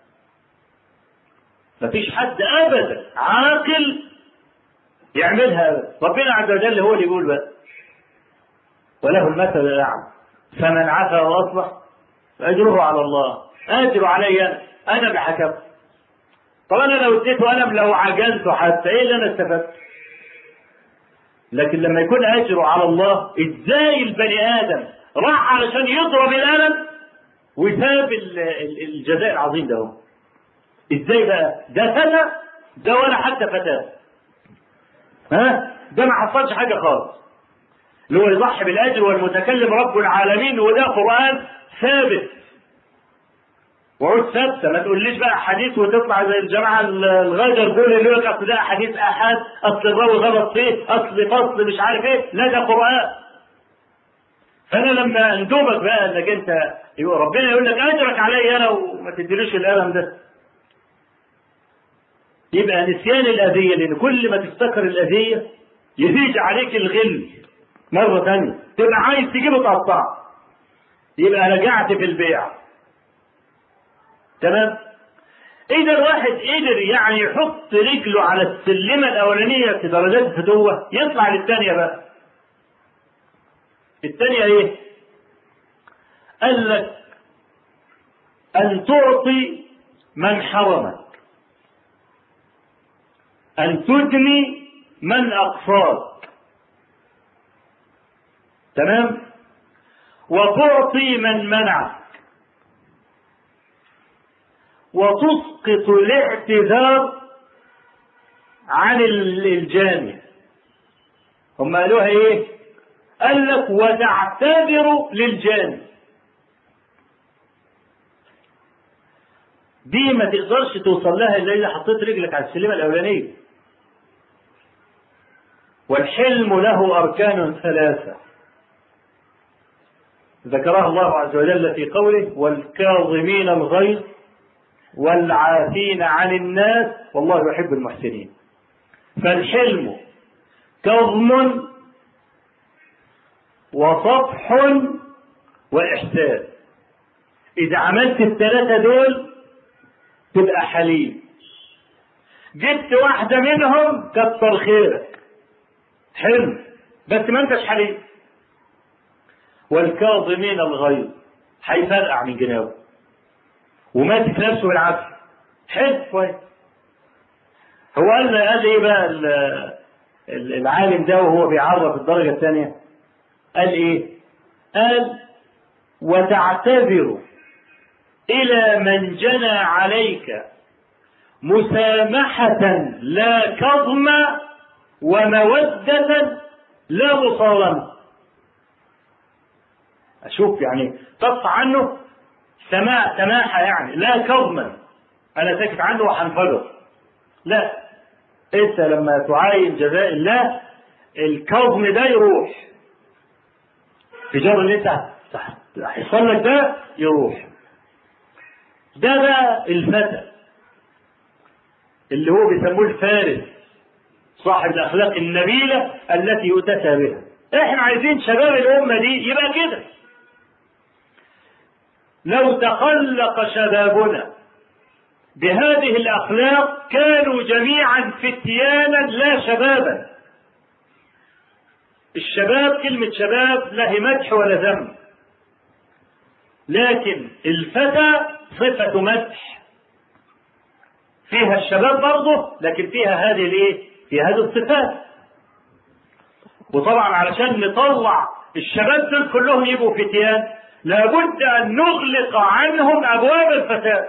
مفيش حد ابدا عاقل يعملها أبدا. ربنا عز وجل هو اللي يقول بقى وله المثل الأعلى فمن عفا واصلح فاجره على الله. اجر علي انا اللي حكمت. طب انا لو اديته ألم لو عجلته حتى ايه اللي انا استفدت؟ لكن لما يكون اجره على الله، ازاي البني ادم راح علشان يضرب الألم وساب الجزاء العظيم ده هو؟ ازاي بقى؟ ده فتى ده ولا حتى فتاة؟ ها؟ ده ما حصلش حاجة خالص. اللي هو يضحي بالأجر والمتكلم رب العالمين، وده قرآن ثابت وعود ثابتة. ما تقوليش بقى حديث وتطلع زي الجماعة الغجر دول اللي يقول لك ده حديث أحد، أصل الراوي غلط فيه، أصل فصل مش عارف إيه. لا ده قرآن. فأنا لما اندوبك بقى إنك أنت ربنا يقول لك أجرك علي أنا وما تديليش الألم ده، يبقى نسيان الأذية. لأن كل ما تفتكر الأذية يزيد عليك الغل مرة ثانية، تبقى عايز تجيبه تقطعه، يبقى رجعت في البيع. تمام؟ إذا الواحد قدر يعني يحط رجله على السلمة الأولانية في درجات الفتوة، يطلع للثانية بقى. الثانية إيه؟ قال لك أن تعطي من حرمك، أن تدني من أقصاك. تمام؟ وتعطي من منعك، وتسقط الاعتذار عن الجاني. هم قالوها ايه؟ قال لك وتعتذر للجاني. دي ما تقدرش توصل لها الا اذا حطيت رجلك على السلمة الاولانية. والحلم له اركان ثلاثة ذكرها الله عز وجل في قوله والكاظمين الغيظ والعافين عن الناس والله يحب المحسنين. فالحلم كظم وصفح وإحسان. إذا عملت الثلاثة دول تبقى حليم. جبت واحدة منهم كتر خيرك، حلم، بس ما انتش حليم. والكاظمين الغيظ هيفرقع من جنابه وماسك نفسه بالعافية، حلو كويس. هو قال ايه بقى العالم ده وهو بيعرف الدرجة الثانية؟ قال ايه؟ قال وتعتذر إلى من جنى عليك مسامحة لا كظم ومودة لا مصالمة. أشوف يعني تصفى عنه سماحة، يعني لا كظما أنا ساكت عنه وحنفجر. لا، أنت لما تعاين جزاء الله الكظم ده يروح، في جر اللي أنت هيحصل لك ده يروح. ده بقى الفتى اللي هو بيسموه الفارس، صاحب الأخلاق النبيلة التي يؤتسى بها. احنا عايزين شباب الأمة دي يبقى كده. لو تخلق شبابنا بهذه الأخلاق كانوا جميعا فتيانا لا شبابا. الشباب كلمة شباب لا هي مدح ولا ذم، لكن الفتى صفة مدح، فيها الشباب برضه لكن فيها هذه الايه؟ في هذه الصفات. وطبعا علشان نطلع الشباب دول كلهم يبقوا فتيان لابد ان نغلق عنهم ابواب الفساد،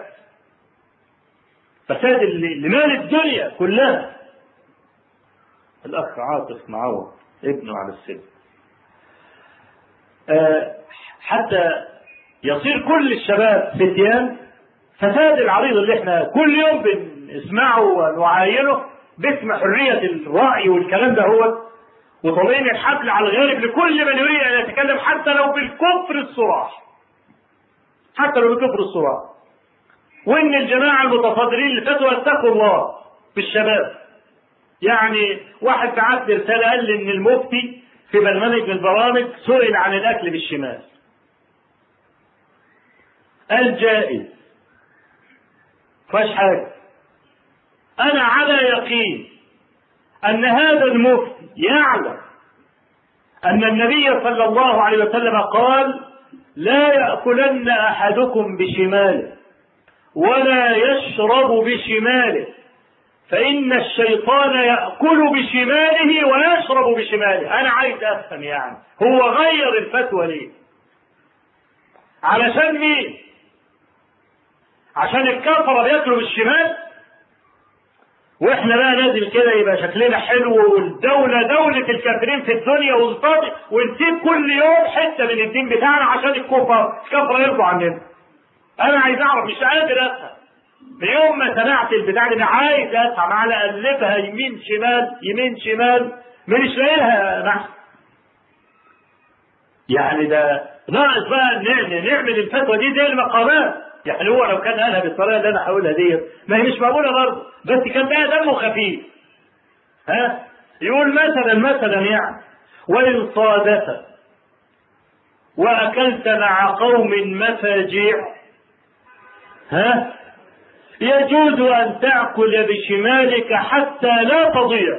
فساد اللي مال الدنيا كلها. الاخ عاطف معوض ابنه على السجن، حتى يصير كل الشباب فتيان. فساد العريض اللي احنا كل يوم بنسمعه ونعاينه باسم حرية الرأي والكلام ده هو، وطالعين الحبل على الغارب لكل من يريد ان يتكلم حتى لو بالكفر الصراح، حتى لو بالكفر الصراح. وان الجماعة المتصدرين لفتوى اتقوا الله بالشباب. يعني واحد بعت لي رسالة قال لي ان المفتي في برنامج من البرامج سئل عن الاكل بالشمال، قال جائز فاش حاجة. انا على يقين ان هذا المفتي يعلم ان النبي صلى الله عليه وسلم قال لا يأكلن احدكم بشماله ولا يشرب بشماله فإن الشيطان يأكل بشماله ويشرب بشماله. أنا عايز أفهم يعني هو غير الفتوى ليه؟ علشان مين؟ عشان الكفرة بياكلوا بالشمال واحنا بقى لازم كده يبقى شكلنا حلو والدولة دولة الكافرين في الدنيا ونسيب كل يوم حتة من الدين بتاعنا عشان الكفرة يرضوا عننا. أنا عايز أعرف، مش قادر أفهم. بيوم ما سمعت البتاع دي انا عايز افهم، على اقلبها يمين شمال يمين شمال مش لاقيها محسن. يعني ده ناقص بقى نعمل الفتوى دي زي المقامات. يعني هو لو كان قالها بالطريقه اللي انا هقولها دي ما هي مش معقوله برضه، بس كان بقى دمه خفيف. يقول مثلا يعني وإن صادف وأكلت مع قوم مفاجيع يجوز أن تأكل بشمالك حتى لا تضيع.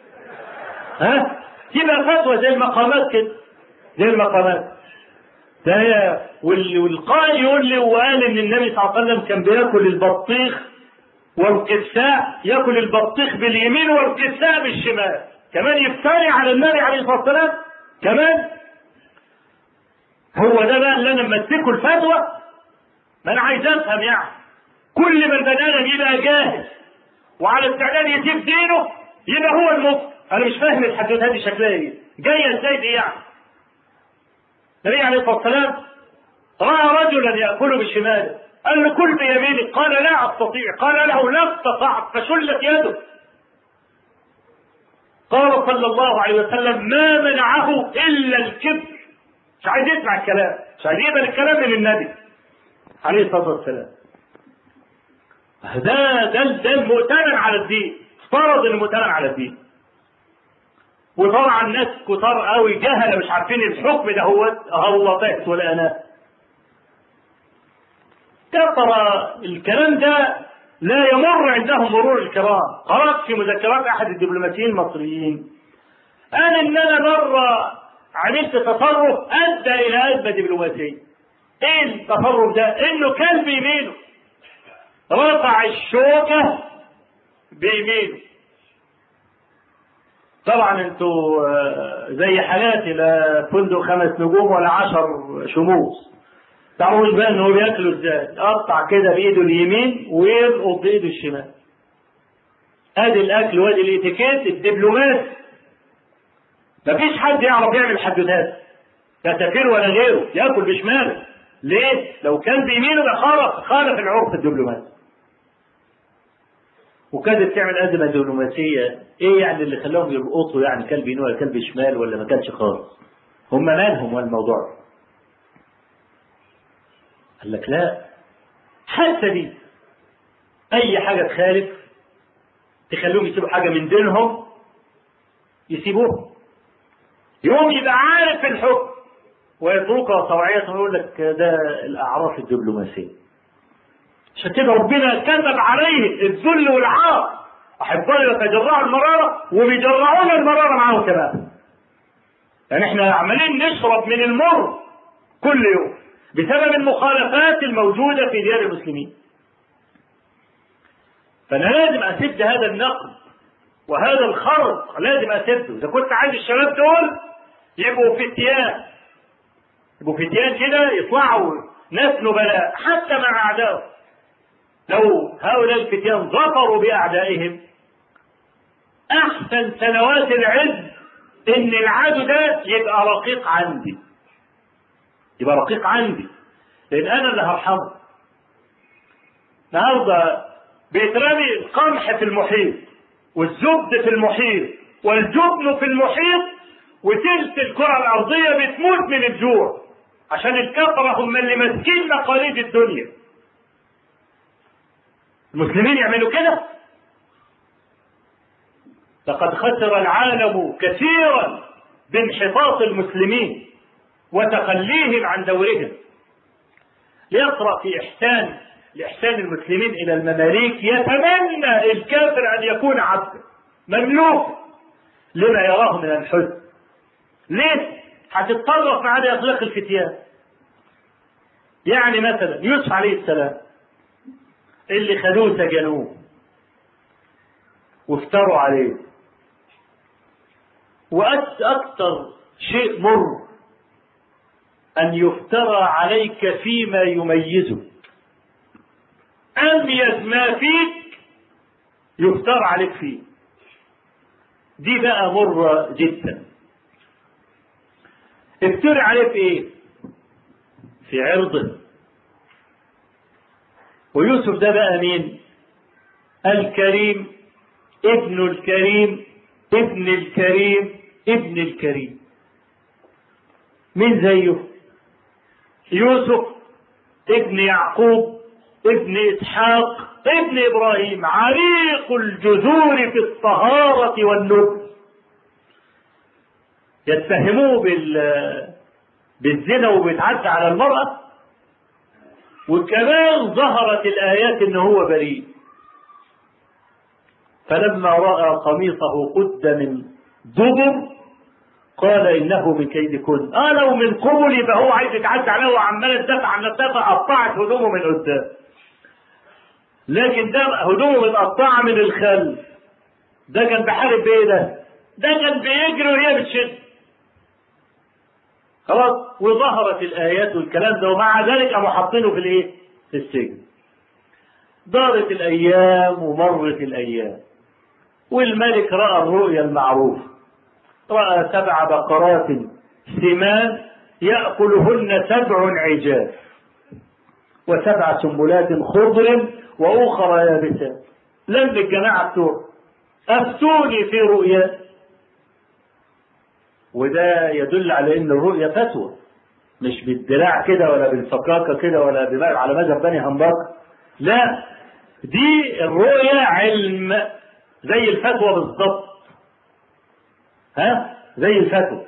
تبقى فتوى زي المقامات كده، زي المقامات. ده والقائل يقول لي وقال ان النبي صلى الله عليه وسلم كان بياكل البطيخ والقساء، ياكل البطيخ باليمين والقساء بالشمال، كمان يفتري على النبي عليه الصلاه والسلام كمان. هو ده بقى اللي انا امسكه الفتوى؟ ما انا عايز افهم يعني. كل ما البني ادم يبقى جاهز وعلى استعداد يسيب دينه يبقى هو المفتي. انا مش فاهم الحدوته دي شكلها ايه، جايه ازاي دي يعني. النبي عليه الصلاه والسلام راى رجلا ياكل بشماله، قال له كل بيمينك، قال لا استطيع، قال له لا استطعت، فشلت يده. قال صلى الله عليه وسلم ما منعه الا الكبر. مش عايز يسمع الكلام، مش عايز يقبل الكلام من النبي عليه الصلاه والسلام. ده المؤتمن على الدين، فرض المؤتمن على الدين. وطبعا الناس كتار قوي جهله مش عارفين الحكم ده هو الله بأس ولا انا. ترى الكلام ده لا يمر عندهم مرور الكرام. قرأت في مذكرات احد الدبلوماسيين المصريين قال ان انا مره عملت تصرف ادى الى ازمه دبلوماسيه. ايه التصرف ده؟ انه كان بيمينه رفع الشوكه بيمينه. طبعا انتوا زي حالاتي لا فندق 5 نجوم ولا 10 شموس، تعرفوش بقى انه بياكلوا ازاي. قطع كده بايده اليمين ويلقط بايده الشمال. ادي الاكل وادي الاتيكيت الدبلوماسي. مفيش حد يعرف يعمل حدوتات لا سفير ولا غيره ياكل بشماله. ليه؟ لو كان بيمينه ده خالف العرف الدبلوماسي. وكانت تعمل أزمة دبلوماسية. ايه يعني اللي خلاهم يلقطوا يعني كلب يمين ولا كلب شمال ولا ما كانش خالص؟ هم مالهم والموضوع؟ قال لك لا، حتى دي اي حاجة تخالف تخلوهم يسيبوا حاجة من دينهم يسيبوها. يوم يبقى عارف الحكم ويتركها طوعية ويقول لك ده الأعراف الدبلوماسية. عشان كده ربنا كتب عليه الذل والعار. أحبائي يتجرعوا المرارة وبيجرعون المرارة معاهم كمان. يعني احنا عمالين نشرب من المر كل يوم بسبب المخالفات الموجودة في ديار المسلمين. فأنا لازم أسد هذا النقد وهذا الخرق لازم اسده. اذا كنت عايز الشباب دول يبقوا فتيان كده، يطلعوا ناس نبلاء حتى مع اعدائهم. لو هؤلاء الفتيان ظفروا باعدائهم، احسن سنوات العز ان العدو ده يبقى رقيق عندي، لان انا اللي هرحمه. النهارده بيترمي القمح في المحيط والزبد في المحيط والجبن في المحيط، وتلت الكرة الأرضية بتموت من الجوع عشان الكفرة هم اللي ماسكين مقاليد الدنيا. المسلمين يعملوا كده؟ لقد خسر العالم كثيرا بانحطاط المسلمين وتخليهم عن دورهم. ليقرأ في لإحسان المسلمين إلى المماليك، يتمنى الكافر أن يكون عبدا مملوكا لما يراه من الحزن. ليه؟ هتتطرق مع هذا أخلاق الفتيان. يعني مثلا يوسف عليه السلام اللي خدوه سجنوه وافتروا عليه، وأكثر شيء مر أن يفترى عليك فيما يميزك. أميز ما فيك يفترى عليك فيه. دي بقى مرة جدا. افترى عليه في ايه؟ في عرضه. ويوسف ده بقى مين؟ الكريم، ابن الكريم، ابن الكريم، ابن الكريم. مين زيه؟ يوسف ابن يعقوب، ابن إسحاق، ابن إبراهيم، عريق الجذور في الطهارة والنبل. يتهموه بالزنا وبيتعدى على المرأة، وكمان ظهرت الآيات إن هو بريء. فلما رأى قميصه قد من دبر قال إنه من كيدكن. لو من قبل يبقى هو عايز يتعدى عليه وعمال تدافع عن نفسها، فقطعت هدومه من قدام. لكن ده هدومه متقطعه من الخلف. ده كان بحارب بايه؟ ده كان بيجري وهي بتشد. خلاص، وظهرت الايات والكلام ده، ومع ذلك قاموا حاطينه في الايه؟ في السجن. دارت الايام ومرت الايام، والملك راى الرؤيا المعروفه. راى 7 بقرات سمان ياكلهن 7 عجاف، و7 سنبلات خضر واخرى يابسات. لم الجماعه بتوع افتوني في رؤيا. وده يدل على ان الرؤيا فتوى، مش بالدراع كده ولا بالفكاكه كده ولا بماء على مذهب بني همبكر. لا، دي الرؤيا علم زي الفتوى بالضبط. زي الفتوى.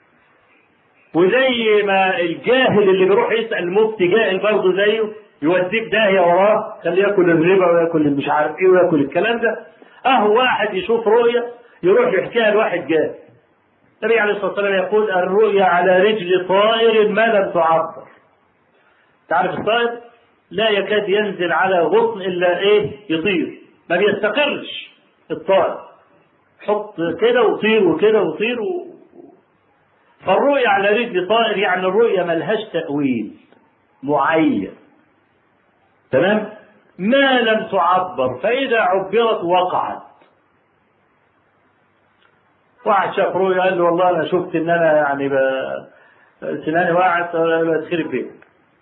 وزي ما الجاهل اللي بيروح يسأل المفتي جاهل برضه زيه، يوديك داهية وراه، خليه ياكل الربا وياكل مش عارف ايه وياكل الكلام ده. واحد يشوف رؤيا يروح يحكيها لواحد جاهل. النبي عليه الصلاة والسلام يقول الرؤيا على رجل طائر ما لم تعبر. تعرف الطائر لا يكاد ينزل على غصن الا يطير، ما بيستقرش الطائر، حط كده وطير وكده وطير فالرؤيا على رجل طائر، يعني الرؤيا ملهاش تأويل معين. تمام؟ ما لم تعبر، فإذا عبرت وقعت. واحد شاف رؤيا قال له والله أنا شفت إن أنا يعني سناني وقعت، تخرب بيتك.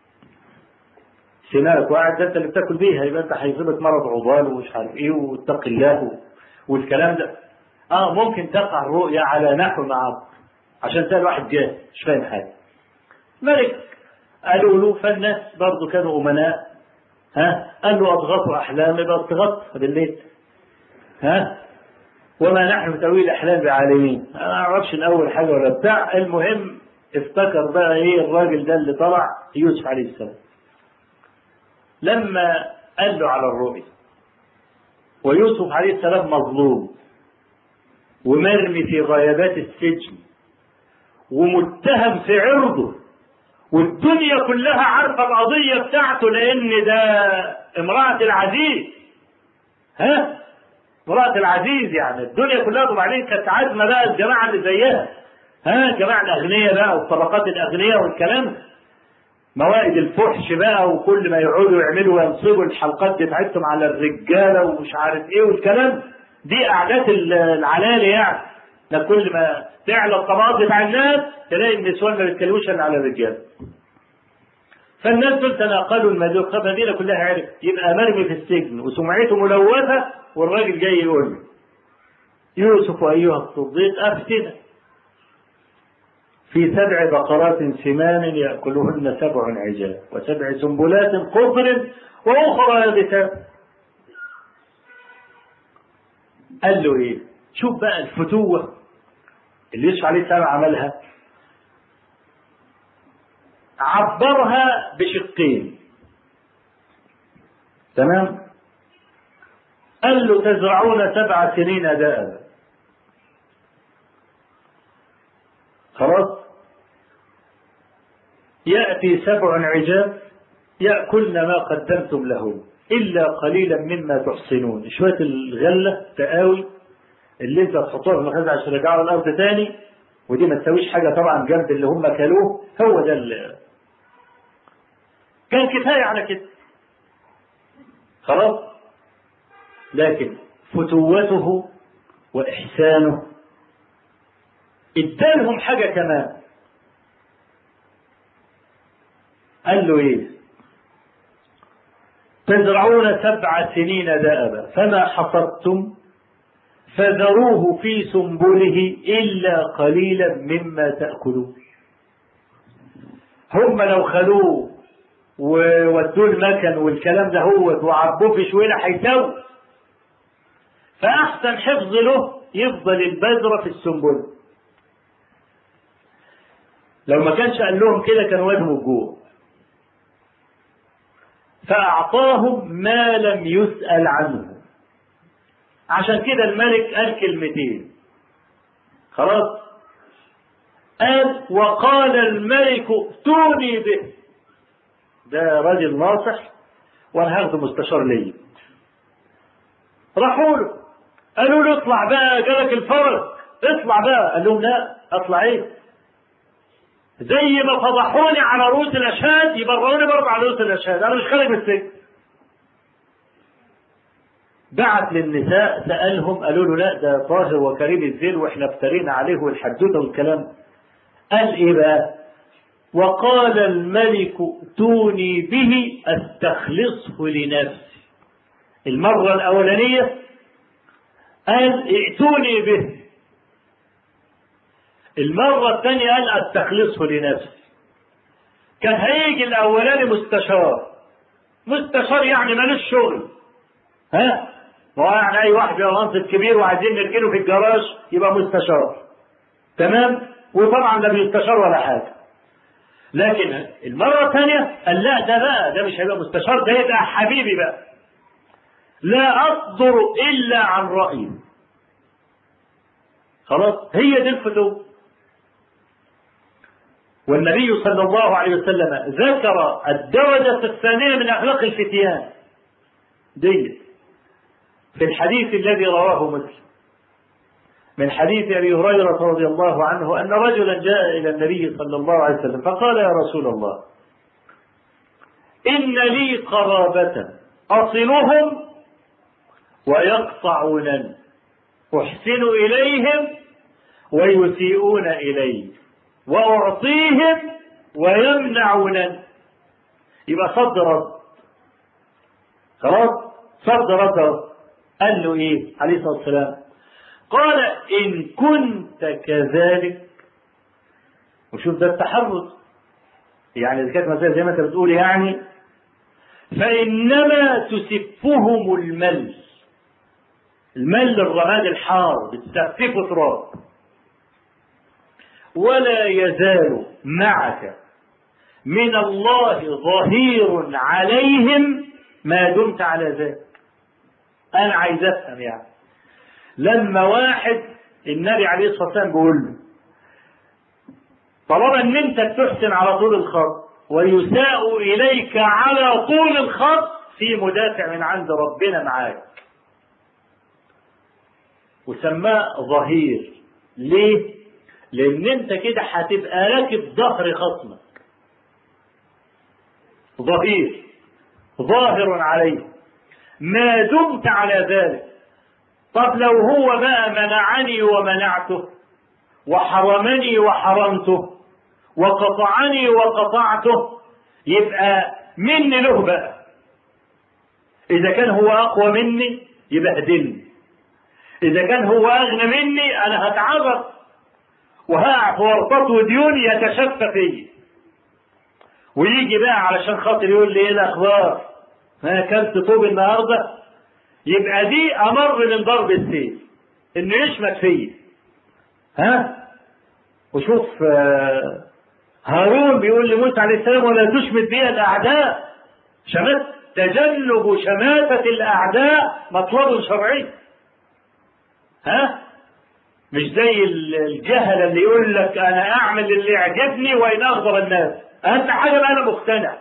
سنانك وقعت، ده أنت اللي بتاكل بيها، يبقى أنت هيصيبك مرض عضال ومش عارف إيه واتق الله والكلام ده. ممكن تقع الرؤيا على نحو معبر عشان تلاقي واحد جاهل مش فاهم حاجه. ملك قالوا له، فالناس برضه كانوا امناء. قال له اضغطوا احلام، يبقى اضغط بالليل. وما نحن بتاويل احلام بعالمين. انا ما اعرفش الاول حاجه ولا بتاع. المهم افتكر بقى الراجل ده اللي طلع يوسف عليه السلام، لما قال له على الرؤيا. ويوسف عليه السلام مظلوم ومرمي في غيابات السجن ومتهم في عرضه، والدنيا كلها عارفه القضيه بتاعته، لان ده امراه العزيز. امرأة العزيز يعني الدنيا كلها. وبعدين كانت عازمة بقى الجماعة اللي زيها، جماعة الأغنياء بقى والطبقات الأغنياء والكلام، موائد الفحش بقى، وكل ما يقعدوا يعملوا وينصبوا الحلقات بتاعتهم على الرجالة ومش عارف ايه والكلام. دي قعدات العلالي يعني. ده كل ما تعلى الطبقات بتاع الناس تلاقي النسوان ما بيتكلموش الا على الرجال. فالناس دول تناقلوا المدينة كلها عرف يبقى مرمي في السجن وسمعته ملوثة، والراجل جاي يقول له يوسف أيها الصديق أفتنا في 7 بقرات سمان يأكلهن 7 عجاف و7 سنبلات خضر وأخرى يابسات. قال له إيه؟ شوف بقى الفتوة اللي يوسف عليه السلام عملها. عبرها بشقين، تمام؟ قال له تزرعون 7 سنين دأبا، خلاص، يأتي 7 عجاف يأكلن ما قدمتم له إلا قليلا مما تحصنون. شوية الغلة تقاوي اللي انت تحطوها في المخازن عشان يرجعوا الأرض تاني، ودي ما تسويش حاجة طبعا جنب اللي هم كلوه. هو ده اللي كان كفاية على كده، خلاص. لكن فتوته وإحسانه ادالهم حاجة كمان. قال له ايه؟ تزرعون 7 سنين دأبا فما حصدتم فذروه في سنبله إلا قليلا مما تأكلون. هم لو خلوه وودوه المكن والكلام ده هو وعبوه في شويلة هيسوي. فأحسن حفظ له يفضل البذرة في السنبل. لو ما كانش قال لهم كده كانوا واجهوا الجوع. فأعطاهم ما لم يسأل عنه. عشان كده الملك قال كلمتين، خلاص. قال وقال الملك ائتوني به. ده راجل ناصح وانا هاخده مستشار ليا. راحوا له قالوا له اطلع بقى جالك الفرج، اطلع بقى. قال لهم لا، اطلع ايه؟ زي ما فضحوني على رؤوس الاشهاد يبرروني برضه على رؤوس الاشهاد. انا مش خارج من السجن. بعت للنساء سألهم، قالوا له لا ده طاهر وكريم الذل واحنا افترينا عليه والحدوته والكلام. قال ايه بقى؟ وقال الملك ائتوني به استخلصه لنفسي. المرة الأولانية قال ائتوني به، المرة الثانية قال استخلصه لنفسي. كان هيجي الأولاني مستشار يعني مالوش شغل، هو يعني أي واحد يبقى منصب كبير وعايزين نركنه في الجراج يبقى مستشار، تمام؟ وطبعا لا بيستشار ولا حاجة. لكن المرة الثانية قال لا ده مش هيبقى مستشار، ده يبقى حبيبي بقى، لا أصدر إلا عن رأيي. خلاص، هي دي الفتوة. والنبي صلى الله عليه وسلم ذكر الدرجة الثانية من أخلاق الفتيان دي في الحديث الذي رواه مسلم من حديث أبي هريرة رضي الله عنه أن رجلا جاء إلى النبي صلى الله عليه وسلم فقال يا رسول الله إن لي قرابة أصلهم ويقطعونني، أحسن إليهم ويسيئون إلي، وأعطيهم ويمنعونني. يبقى صد رد، خلاص، صد رد. قال له إيه عليه الصلاة والسلام؟ قال إن كنت كذلك، وشوف ده التحرز، يعني إذا كانت مثلا زي ما أنت بتقول يعني، فإنما تسفهم المل الرماد الحار بتسففه تراب، ولا يزال معك من الله ظهير عليهم ما دمت على ذلك. أنا عايز أفهم يعني لما واحد النبي عليه الصلاة والسلام بيقول له طالما ان انت تحسن على طول الخط ويساء اليك على طول الخط، في مدافع من عند ربنا معاك. وسماه ظهير. ليه؟ لان انت كده هتبقى راكب ظهر خصمك. ظهير ظاهر عليه ما دمت على ذلك. طب لو هو بقى منعني ومنعته، وحرمني وحرمته، وقطعني وقطعته، يبقى مني له بقى. إذا كان هو أقوى مني يبهدلني، إذا كان هو أغنى مني أنا هتعرض وهقع في ورطات وديون يتشفى فيا، ويجي بقى علشان خاطر يقول لي إيه الأخبار؟ ما أكلت طوب النهارده؟ يبقى دي أمر من ضرب السيف، إنه يشمت فيا. وشوف هارون بيقول لموسى عليه السلام ولا تشمت بي الأعداء. تجنب شماتة الأعداء مطلب شرعي. مش زي الجهل اللي يقول لك أنا أعمل اللي يعجبني وإن أغضب الناس، أهم حاجة بقى أنا مقتنع.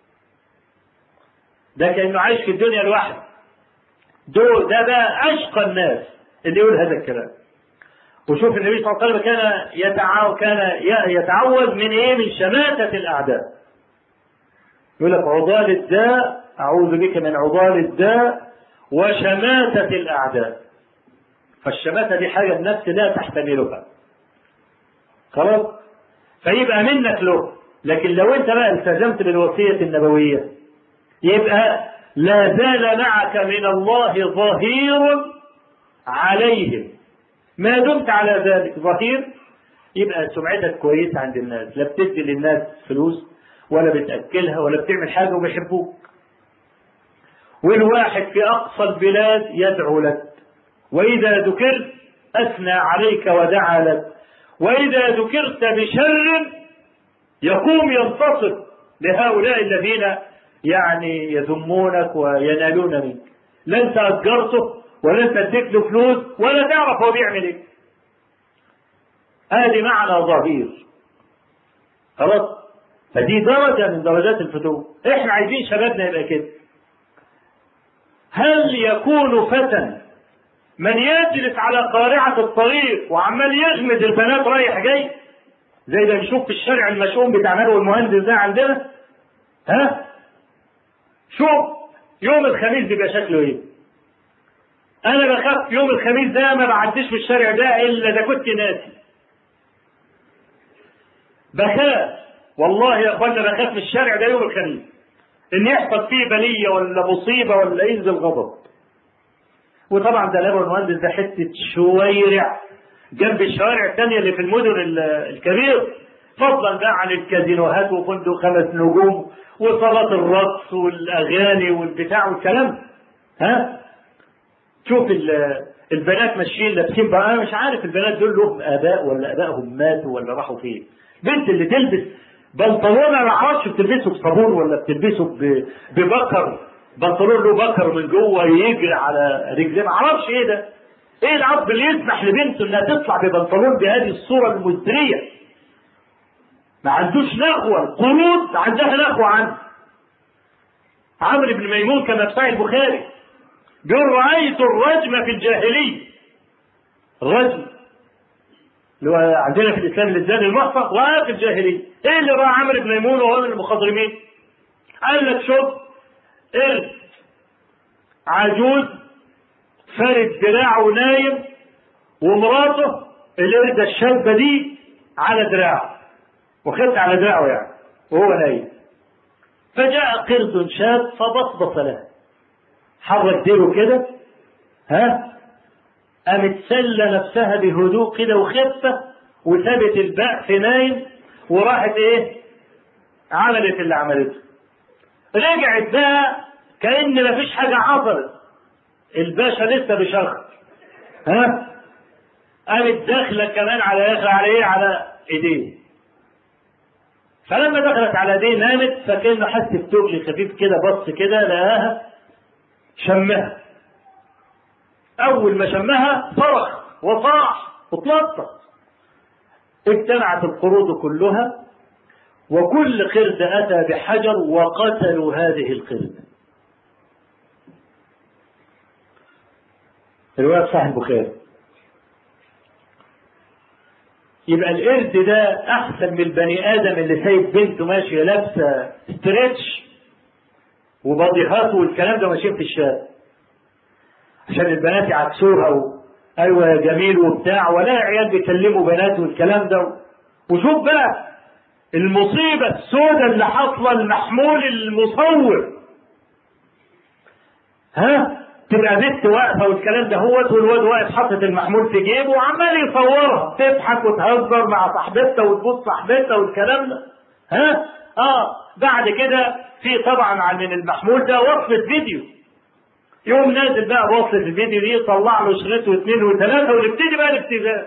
ده كأنه عايش في الدنيا لوحده. ده بقى أشقى الناس اللي يقول هذا الكلام. وشوف النبي صلى الله عليه وسلم كان يتعوذ من ايه؟ من شماتة الأعداء. يقول لك عضال الداء، أعوذ بك من عضال الداء وشماتة الأعداء. فالشماتة دي حاجة النفس لا تحتملها، خلاص، فيبقى منك له. لكن لو انت بقى التزمت بالوصية النبوية يبقى لا زال معك من الله ظهير عليهم ما دمت على ذلك. ظهير يبقى سمعتك كويسة عند الناس، لا بتدي للناس فلوس ولا بتأكلها ولا بتعمل حاجة وبيحبوك. والواحد في أقصى البلاد يدعو لك، وإذا ذكرت أثنى عليك ودعا لك، وإذا ذكرت بشر يقوم ينتصر لهؤلاء الذين يعني يذمونك وينالون منك. لا انت أجرته ولا انت اديت له فلوس ولا تعرف هو بيعمل ايه. هذه معنى ظهير، خلاص. فدي درجة من درجات الفتوح. احنا عايزين شبابنا يبقى كده. هل يكون فتى من يجلس على قارعة الطريق وعمال يغمز البنات رايح جاي زي ده نشوف في الشارع المشؤوم بتاع نبوي المهندس ده عندنا؟ شوف يوم الخميس بيبقى شكله ايه. انا بخاف يوم الخميس ده ما بعديش في الشارع ده الا اذا كنت ناسي. بخاف والله يا اخوانا، بخاف من الشارع ده يوم الخميس ان يحصل فيه بليه ولا مصيبه ولا ينزل غضب. وطبعا ده نبوي المهندس ده حته شويرع جنب الشوارع الثانيه اللي في المدن الكبيره، فضلا بقى عن الكازينوهات وفندق 5 نجوم وصالات الرقص والاغاني والبتاع والكلام. شوف البنات ماشيين لابسين بقى، انا مش عارف البنات دول لهم اباء ولا ابائهم ماتوا ولا راحوا فين. بنت اللي تلبس بنطلون انا ما اعرفش بتلبسه بصابون ولا بتلبسه ببكر، بنطلون له بكر من جوه يجري على رجليه، ما اعرفش ايه ده. ايه الاب اللي يسمح لبنته انها تطلع ببنطلون بهذه الصوره المزريه؟ ما عندوش نخوه، قرود عندها نخوه عنه. عمرو بن ميمون كما في صحيح البخاري بيقول رأيت الرجم في الجاهلية. الرجم اللي هو عندنا في الإسلام الإنسان المحفظ، وفي الجاهلية. إيه اللي رأى عمرو بن ميمون وهو من المخضرمين؟ قال لك شوف قرد عجوز فارد دراعه نايم، ومراته القردة الشابة دي على دراعه، وخدت على دراعه يعني وهو نايم. فجاء قرد شاب فبصبص له، حرك ديله كده، قامت سلة نفسها بهدوء كده وخفة وثبت الباء في نايم، وراحت ايه؟ عملت اللي عملته. رجعت بقى كأن مفيش حاجة حصلت، الباشا لسه بشخص. قامت داخلة كمان على ايديه. فلما دخلت على ايديه نامت، فكأنه حس بتقل خفيف كده، بص كده لقاها، شمها. اول ما شمها صرخ وصاح وتلطف. اجتمعت القرود كلها، وكل قرد اتى بحجر وقتلوا هذه القردة. رواية صحيح البخاري. يبقى القرد ده احسن من البني ادم اللي سايب بنته ماشيه لابسه ستريتش وبضيهات والكلام ده ماشيين في الشارع عشان البنات يعكسوها ايوه يا جميل وبتاع، ولا عيال بيكلموا بنات والكلام ده. وشوف بقى المصيبه السوداء اللي حاصله المحمول المصور، تبقى بنت واقفه والكلام ده والواد واقف حاطط المحمول في جيبه وعمال يصورها تضحك وتهزر مع صاحبتها وتبص صاحبتها والكلام ده. بعد كده في طبعا من المحمول ده وصلة فيديو، يوم نازل بقى بوصلة الفيديو دي يطلع له شريط واثنين وثلاثه ونبتدي بقى الابتزاز.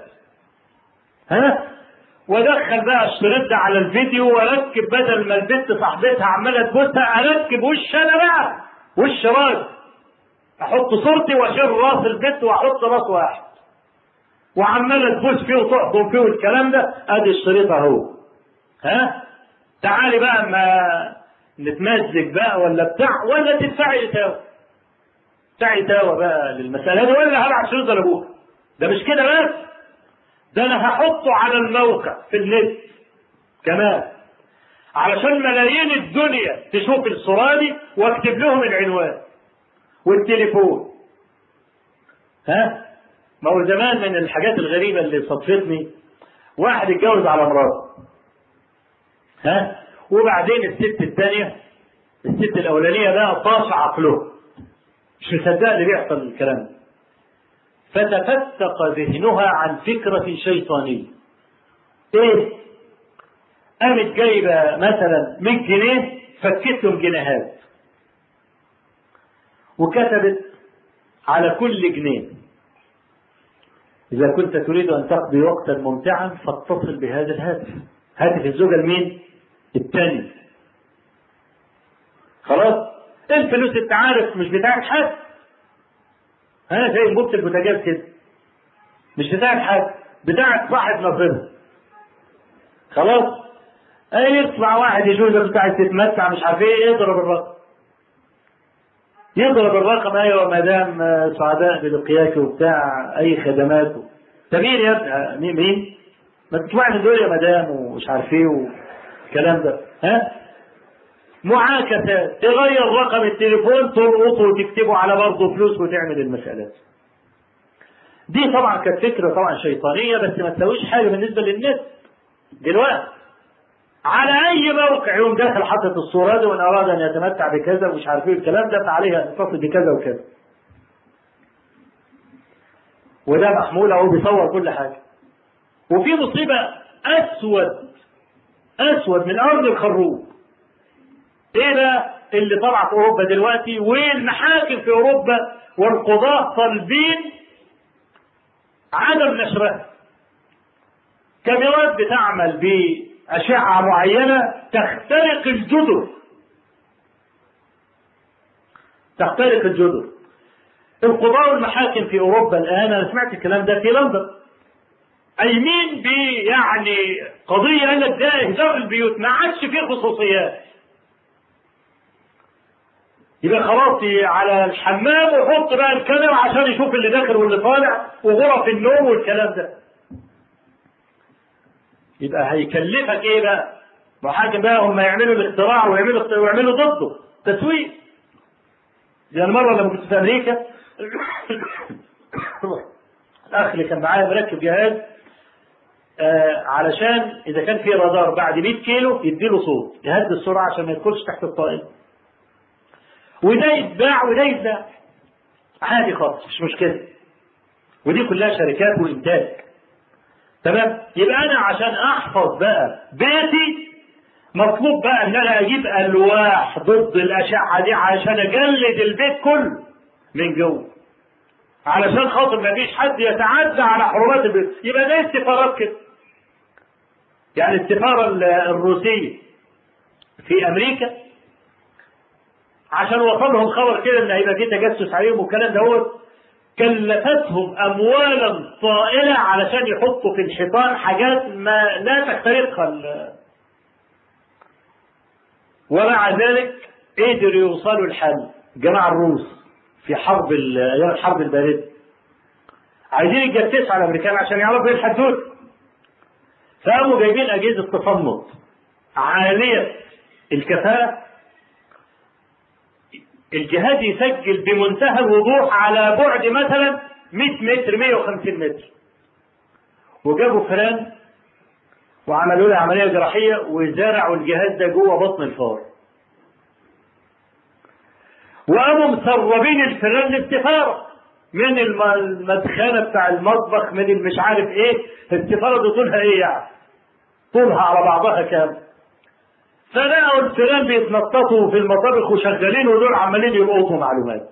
ودخل بقى الشريط ده على الفيديو واركب بدل ما البنت صاحبتها عماله تبوسها اركب وش انا بقى وش راجل، احط صورتي واشيل راس البنت واحط راس واحد وعماله تبوس فيه وتحضن فيه والكلام ده. ادي الشريط اهو. تعالي بقى ما نتمزج بقى ولا بتاع ولا تدفعي تاوى، تدفعي تاوى بقى للمساله دي ولا هبعت شريط لابوك. ده مش كده بس، ده انا هحطه على الموقع في النت كمان علشان ملايين الدنيا تشوف الصورة دي واكتب لهم العنوان والتليفون. ما هو زمان من الحاجات الغريبة اللي صدفتني واحد اتجوز على مراته، وبعدين الست الثانية الست الأولانية بقى طاش عقله مش مصدق اللي بيحصل الكلام ده، فتفتق ذهنها عن فكرة شيطانية. قامت جايبة مثلا 100 جنيه فكت لهم جنيهات وكتبت على كل جنيه: إذا كنت تريد أن تقضي وقتا ممتعا فاتصل بهذا الهاتف. هاتف الزوجة لمين؟ الثاني. خلاص الفلوس انت عارف مش بتاعت حد، زي انبوبة البوتاجاز كده مش بتاعت حد، بتاعت صاحب نصيبها. خلاص يطلع واحد يجوز بتاع تتمتع مش عارف ايه يضرب الرقم، يضرب الرقم. ايوه مدام سعداء بلقياك وبتاع اي خدمات. تمين يا ابني مين؟ ما تطلع من دول يا مدام ومش عارف ايه والكلام ده. معاكسات، تغير رقم التليفون ترقصه وتكتبه على برضه فلوس وتعمل المسألات دي. طبعا كانت فكرة طبعا شيطانية بس ما تسويش حاجة بالنسبة للنت. دلوقتي على اي موقع يوم داخل حاطط الصورة دي وان اراد ان يتمتع بكذا ومش عارف ايه الكلام ده فعليه ان يتصل بكذا وكذا، وده محمول اهو بيصور كل حاجة. وفي مصيبة اسود من ارض الخروب. ايه ده اللي طلع في اوروبا دلوقتي والمحاكم في اوروبا والقضاة طالبين عدم نشرها؟ كاميرات بتعمل بأشعة معينة تخترق الجدر، تخترق الجدر. القضاة والمحاكم في اوروبا الان، انا سمعت الكلام ده في لندن، قايمين يعني قضية قال لك ده اهدار البيوت، ما عادش فيه خصوصيات. يبقى خلاص على الحمام وحط بقى الكاميرا عشان يشوف اللي داخل واللي طالع وغرف النوم والكلام ده. يبقى هيكلفك ايه بقى؟ محاكم بقى هم يعملوا الاختراع ويعملوا ضده تسويق. يعني مرة لما كنت في امريكا الاخ اللي كان معايا مركب جهاز علشان اذا كان في رادار بعد 100 كيلو يديله صوت يهدي السرعة عشان ما يدخلش تحت الطائرة، وده يتباع وده يتباع عادي خالص مش مشكلة. ودي كلها شركات وإنتاج. تمام. يبقى أنا عشان أحفظ بقى بيتي مطلوب بقى أن أنا أجيب ألواح ضد الأشعة دي عشان أجلد البيت كله من جوه علشان خاطر ما فيش حد يتعدى على حرمات البيت. يبقى ده استفارات كده. يعني السفارة الروسية في أمريكا عشان وصلهم خبر كده ان هيبقى في تجسس عليهم والكلام ده، كلفتهم اموالا طائله علشان يحطوا في الحيطان حاجات ما لا تخترقها ومع ذلك قدروا يوصلوا الحل. جماعه الروس في ايام الحرب البارده عايزين يتجسسوا على الامريكان عشان يعرفوا ايه الحدود. فقاموا جايبين اجهزه تصنت عاليه الكفاءه، الجهاز يسجل بمنتهى الوضوح على بعد مثلا 100 متر 150 متر، وجابوا فئران وعملوا له عمليه جراحيه وزرعوا الجهاز ده جوه بطن الفار، وقاموا مسربين الفئران للسفاره من المدخنه بتاع المطبخ من المش عارف ايه. السفاره دي طولها ايه يعني؟ طولها على بعضها كام؟ فلقوا الفئران بيتنططوا في المطابخ وشغالين ودول عمالين يلقطوا معلومات.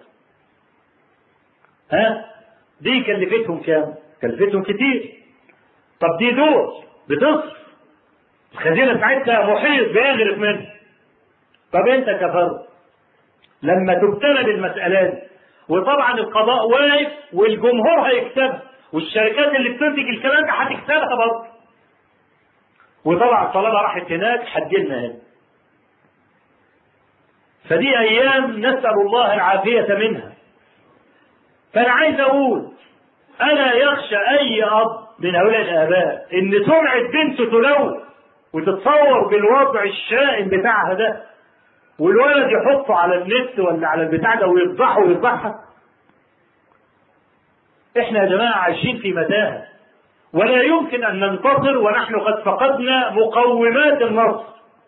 ها؟ دي كلفتهم كام؟ كلفتهم كتير. طب دي دول بتصرف، الخزينه بتاعتها محيط بيغرف منه. طب انت كفرد لما تبتلى بالمسألة دي، وطبعا القضاء واقف والجمهور هيكسبها والشركات اللي بتنتج الكلام ده هتكسبها برضه، وطبعا طالما راحت هناك هتجيلنا هنا. فدي ايام نسأل الله العافية منها. فانا عايز اقول الا يخشى اي اب من هؤلاء الاباء ان سمعة بنته تلوث وتتصور بالوضع الشائن بتاعها ده، والولد يحطه على النت ولا على البتاع ده ويفضحه ويفضحها؟ احنا يا جماعة عايشين في متاهة، ولا يمكن ان ننتصر ونحن قد فقدنا مقومات النصر.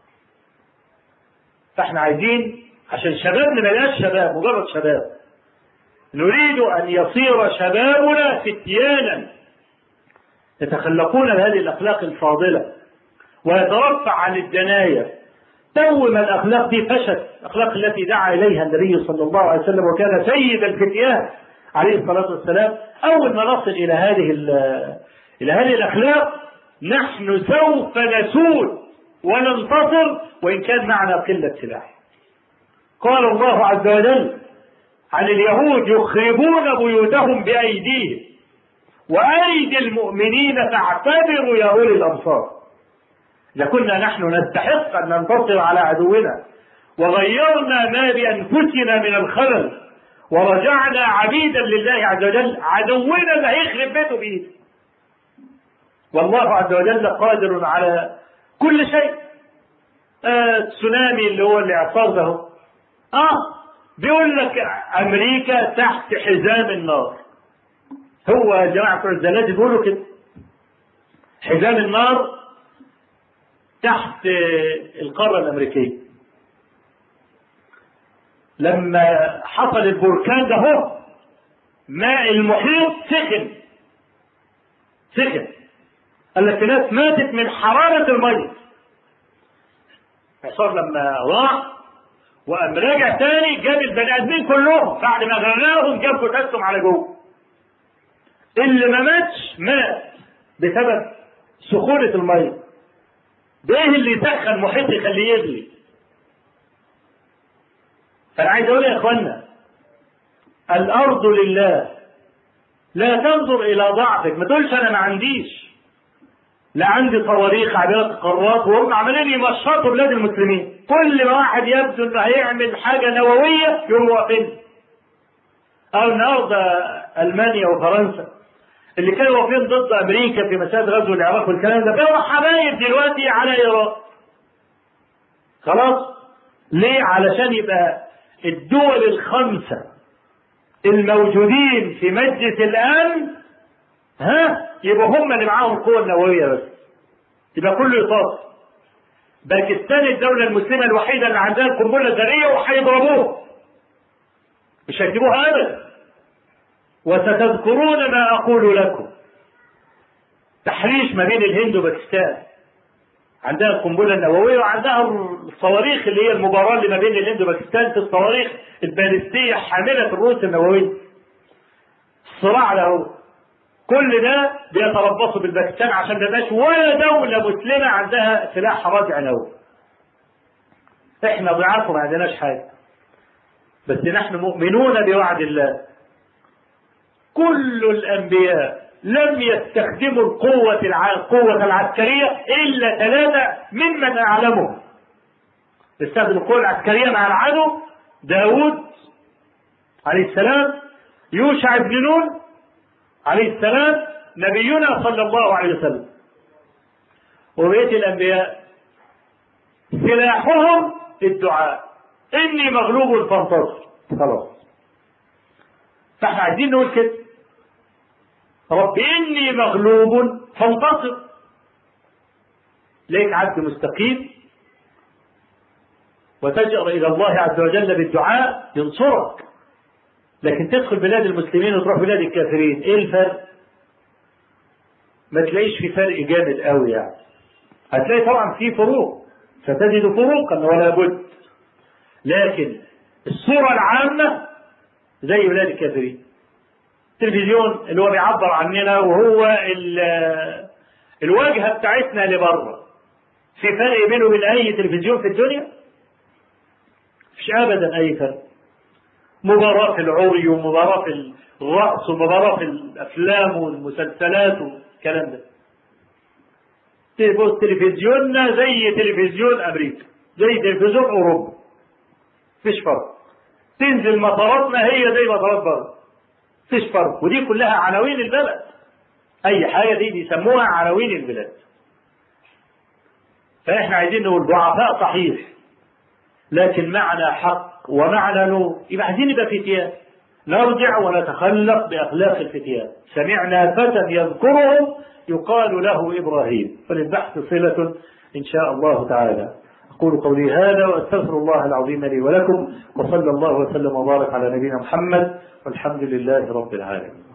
فاحنا عايزين عشان شبابنا ما يبقاش شباب مجرد شباب، نريد ان يصير شبابنا فتيانا يتخلقون بهذه الاخلاق الفاضلة ويترفع عن الدنايا. توم الاخلاق دي فشت، الاخلاق التي دعا اليها النبي صلى الله عليه وسلم وكان سيد الفتيان عليه الصلاة والسلام. اول ما نصل الى هذه الاخلاق نحن سوف نسود وننتصر وان كان معنا قلة سلاح. قال الله عز وجل عن اليهود يخربون بيوتهم بايديهم وايدي المؤمنين فاعتبروا يا اولي الابصار. إذا كنا نحن نستحق أن ننتصر على عدونا وغيرنا ما بأنفسنا من الخلل ورجعنا عبيدا لله عز وجل، عدونا اللي هيخرب بيته بإيده. والله عز وجل قادر على كل شيء. التسونامي اللي هو الإعصار ده بيقول لك أمريكا تحت حزام النار. هو يا جماعة بتوع الزلازل بيقولوا كده، حزام النار تحت القارة الأمريكية. لما حصل البركان ده هو ماء المحيط سخن. قال لك ناس ماتت من حرارة المية. الإعصار لما راح وقام راجع تاني جاب البني آدمين كلهم بعد ما غرقهم جاب كتاتهم على جوه. اللي ما ماتش مات بسبب سخونة المية. ده ايه اللي يسخن محيط يخليه يغلي؟ فانا عايز اقول يا اخوانا الارض لله، لا تنظر الى ضعفك. ما تقولش انا ما عنديش، لا عندي صواريخ عابرة القارات وهم عمالين يمشطوا بلاد المسلمين. كل ما واحد يبدو انه هيعمل حاجه نوويه يقوم واقفين. او النهارده المانيا وفرنسا اللي كانوا واقفين ضد امريكا في مسائل غزو العراق والكلام ده بقوا حبايب دلوقتي على ايران. خلاص ليه؟ علشان يبقى الدول الخمسه الموجودين في مجلس الامن يبقى هم اللي معاهم القوه النوويه بس، يبقى كله يطاف. باكستان الدوله المسلمه الوحيده اللي عندها القنبله الذريه وهيضربوها، مش هيسيبوها ابدا. وستذكرون ما اقول لكم. تحريش ما بين الهند وباكستان، عندها القنبله النوويه وعندها الصواريخ اللي هي المباراه اللي ما بين الهند وباكستان في الصواريخ البالستيه حامله الرؤوس النوويه. الصراع له كل ده بيتربصوا بالباكستان عشان ما يبقاش ولا دوله مسلمه عندها سلاح رادع نووي. احنا ضعاف وما عندناش حاجه، بس نحن مؤمنون بوعد الله. كل الانبياء لم يستخدموا القوة العسكرية إلا 3 ممن أعلمهم. استخدموا القوة العسكرية مع العدو: داود عليه السلام، يوشع بن نون عليه السلام، نبينا صلى الله عليه وسلم. وبقية الأنبياء سلاحهم الدعاء، إني مغلوب فانتصر، خلاص. فاحنا عايزين نقول كده، رب إني مغلوب فانتصر. ليك عبد مستقيم وتجأر إلى الله عز وجل بالدعاء ينصرك. لكن تدخل بلاد المسلمين وتروح بلاد الكافرين، ايه الفرق؟ ما تلاقيش في فرق جامد قوي يعني. هتلاقي طبعا في فروق، ستجد فروقا ولا بد، لكن الصورة العامة زي بلاد الكافرين. التلفزيون اللي هو بيعبر عننا وهو الواجهة بتاعتنا لبره، في فرق بينه وبين أي تلفزيون في الدنيا؟ مفيش أبدا أي فرق. مباراة في العري ومباراة في الرقص ومباراة في الأفلام والمسلسلات والكلام ده. تلفزيوننا زي تلفزيون أمريكا، زي تلفزيون أوروبا، مفيش فرق. تنزل مطاراتنا هي زي مطارات بره، مفيش فرق. ودي كلها عناوين البلد، أي حاجة دي بيسموها عناوين البلاد. فإحنا عايزين نقول ضعفاء صحيح، لكن معنى حق ومعنى نور. يبقى عايزين نبقى فتيان، نرجع ونتخلق بأخلاق الفتيان. سمعنا فتى يذكرهم يقال له إبراهيم. فللبحث صلة إن شاء الله تعالى. أقول قولي هذا وأستغفر الله العظيم لي ولكم، وصلى الله وسلم وبارك على نبينا محمد، والحمد لله رب العالمين.